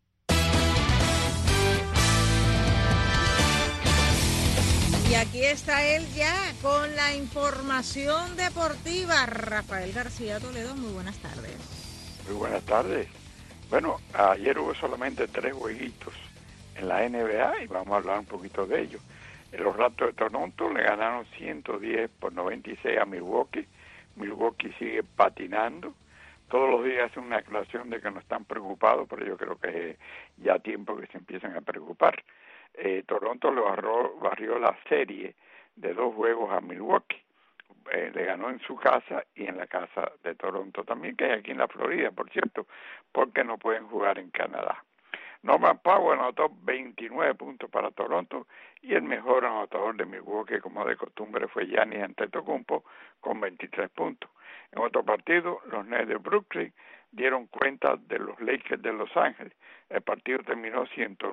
Speaker 3: Y aquí está él ya con la información deportiva. Rafael García Toledo, muy buenas tardes.
Speaker 2: Muy buenas tardes. Bueno, ayer hubo solamente 3 jueguitos en la NBA y vamos a hablar un poquito de ellos. Los Raptors de Toronto le ganaron 110-96 a Milwaukee. Milwaukee sigue patinando. Todos los días hacen una declaración de que no están preocupados, pero yo creo que es ya tiempo que se empiezan a preocupar. Toronto le barrió la serie de 2 juegos a Milwaukee. Le ganó en su casa y en la casa de Toronto también, que hay aquí en la Florida, por cierto, porque no pueden jugar en Canadá. Norman Powell anotó 29 puntos para Toronto y el mejor anotador de Milwaukee, como de costumbre, fue Giannis Antetokounmpo con 23 puntos. En otro partido, los Nets de Brooklyn dieron cuenta de los Lakers de Los Ángeles. El partido terminó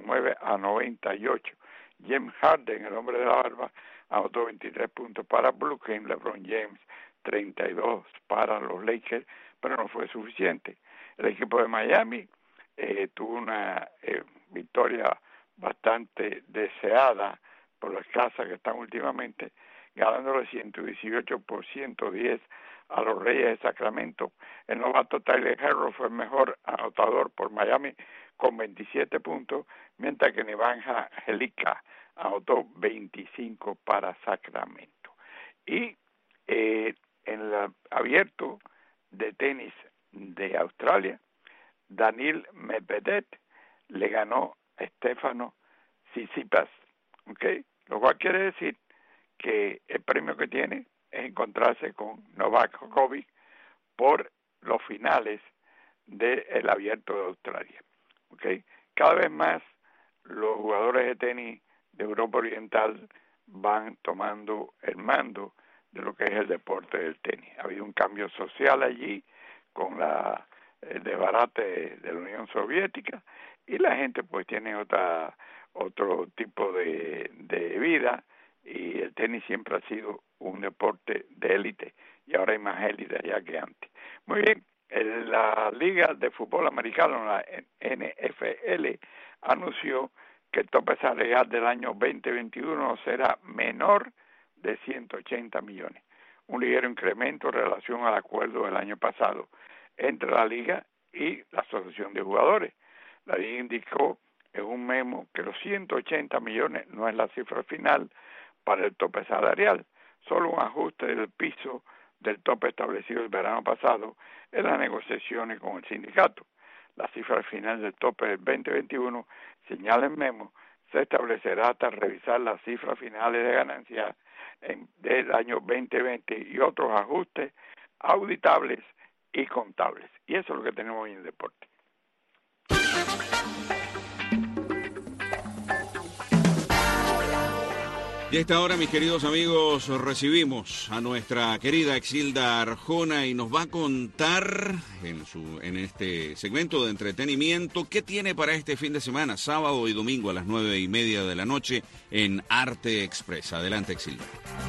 Speaker 2: 109-98. James Harden, el hombre de la barba, anotó 23 puntos para Brooklyn. LeBron James 32 para los Lakers, pero no fue suficiente. El equipo de Miami tuvo una victoria bastante deseada por las casas que están últimamente, ganándole 118-110 a los Reyes de Sacramento. El novato Tyler Herro fue el mejor anotador por Miami con 27 puntos, mientras que Nevanja Bjelica anotó 25 para Sacramento. Y en el abierto de tenis de Australia, Daniil Medvedev le ganó a Stefano Tsitsipas, ¿okay? Lo cual quiere decir que el premio que tiene es encontrarse con Novak Djokovic por los finales del abierto de Australia, ¿okay? Cada vez más los jugadores de tenis de Europa Oriental van tomando el mando de lo que es el deporte del tenis. Ha habido un cambio social allí con el desbarate de la Unión Soviética y la gente pues tiene otro tipo de vida y el tenis siempre ha sido un deporte de élite y ahora hay más élite allá que antes. Muy bien, la Liga de Fútbol Americano, la NFL, anunció que el tope salarial del año 2021 será menor de 180 millones, un ligero incremento en relación al acuerdo del año pasado entre la Liga y la Asociación de Jugadores. La Liga indicó en un memo que los 180 millones no es la cifra final para el tope salarial, solo un ajuste del piso del tope establecido el verano pasado en las negociaciones con el sindicato. La cifra final del tope del 2021, señala el memo, se establecerá hasta revisar las cifras finales de ganancias del año 2020 y otros ajustes auditables y contables. Y eso es lo que tenemos hoy en el deporte.
Speaker 4: Y a esta hora, mis queridos amigos, recibimos a nuestra querida Exilda Arjona y nos va a contar en este segmento de entretenimiento qué tiene para este fin de semana, sábado y domingo a las 9:30 de la noche en Arte Express. Adelante, Exilda.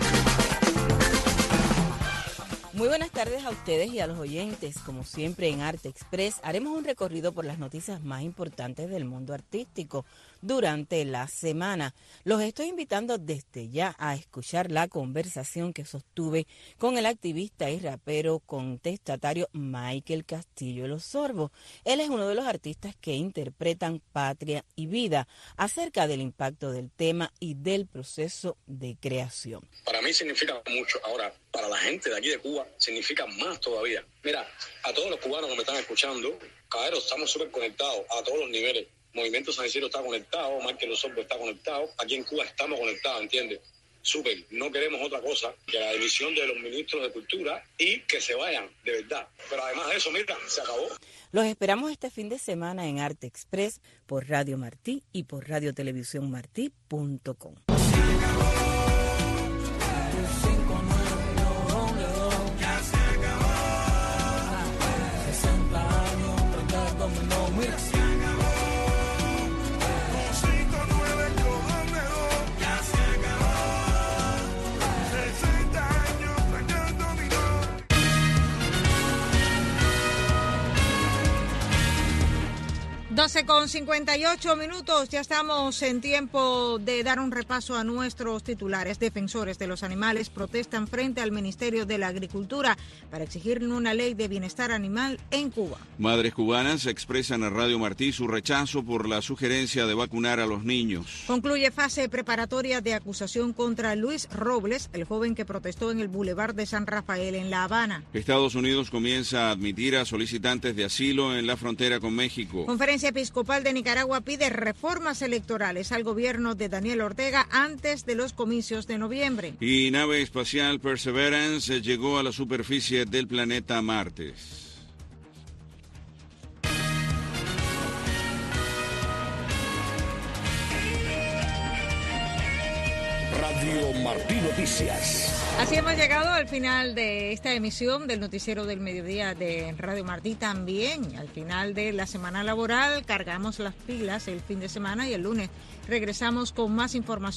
Speaker 5: Muy buenas tardes a ustedes y a los oyentes. Como siempre en Arte Express haremos un recorrido por las noticias más importantes del mundo artístico durante la semana. Los estoy invitando desde ya a escuchar la conversación que sostuve con el activista y rapero contestatario Michael Castillo Los Sorbos. Él es uno de los artistas que interpretan Patria y Vida, acerca del impacto del tema y del proceso de creación.
Speaker 20: Para mí significa mucho. Ahora, para la gente de aquí de Cuba significa más todavía. Mira, a todos los cubanos que me están escuchando, Caballero, estamos súper conectados a todos los niveles. Movimiento San Isidro está conectado, Márquez Los Orbes está conectado. Aquí en Cuba estamos conectados, ¿entiendes? Súper. No queremos otra cosa que la dimisión de los ministros de Cultura y que se vayan, de verdad. Pero además de eso, mira, se acabó.
Speaker 5: Los esperamos este fin de semana en Arte Express por Radio Martí y por radiotelevisiónmartí.com.
Speaker 3: Con 58 minutos, ya estamos en tiempo de dar un repaso a nuestros titulares. Defensores de los animales protestan frente al Ministerio de la Agricultura para exigir una ley de bienestar animal en Cuba.
Speaker 4: Madres cubanas expresan a Radio Martí su rechazo por la sugerencia de vacunar a los niños.
Speaker 3: Concluye fase preparatoria de acusación contra Luis Robles, el joven que protestó en el Boulevard de San Rafael en La Habana.
Speaker 4: Estados Unidos comienza a admitir a solicitantes de asilo en la frontera con México.
Speaker 3: Conferencia Episcopal de Nicaragua pide reformas electorales al gobierno de Daniel Ortega antes de los comicios de noviembre.
Speaker 4: Y nave espacial Perseverance llegó a la superficie del planeta Marte.
Speaker 6: Radio Martí Noticias.
Speaker 3: Así hemos llegado al final de esta emisión del Noticiero del Mediodía de Radio Martí. También al final de la semana laboral cargamos las pilas el fin de semana y el lunes regresamos con más información.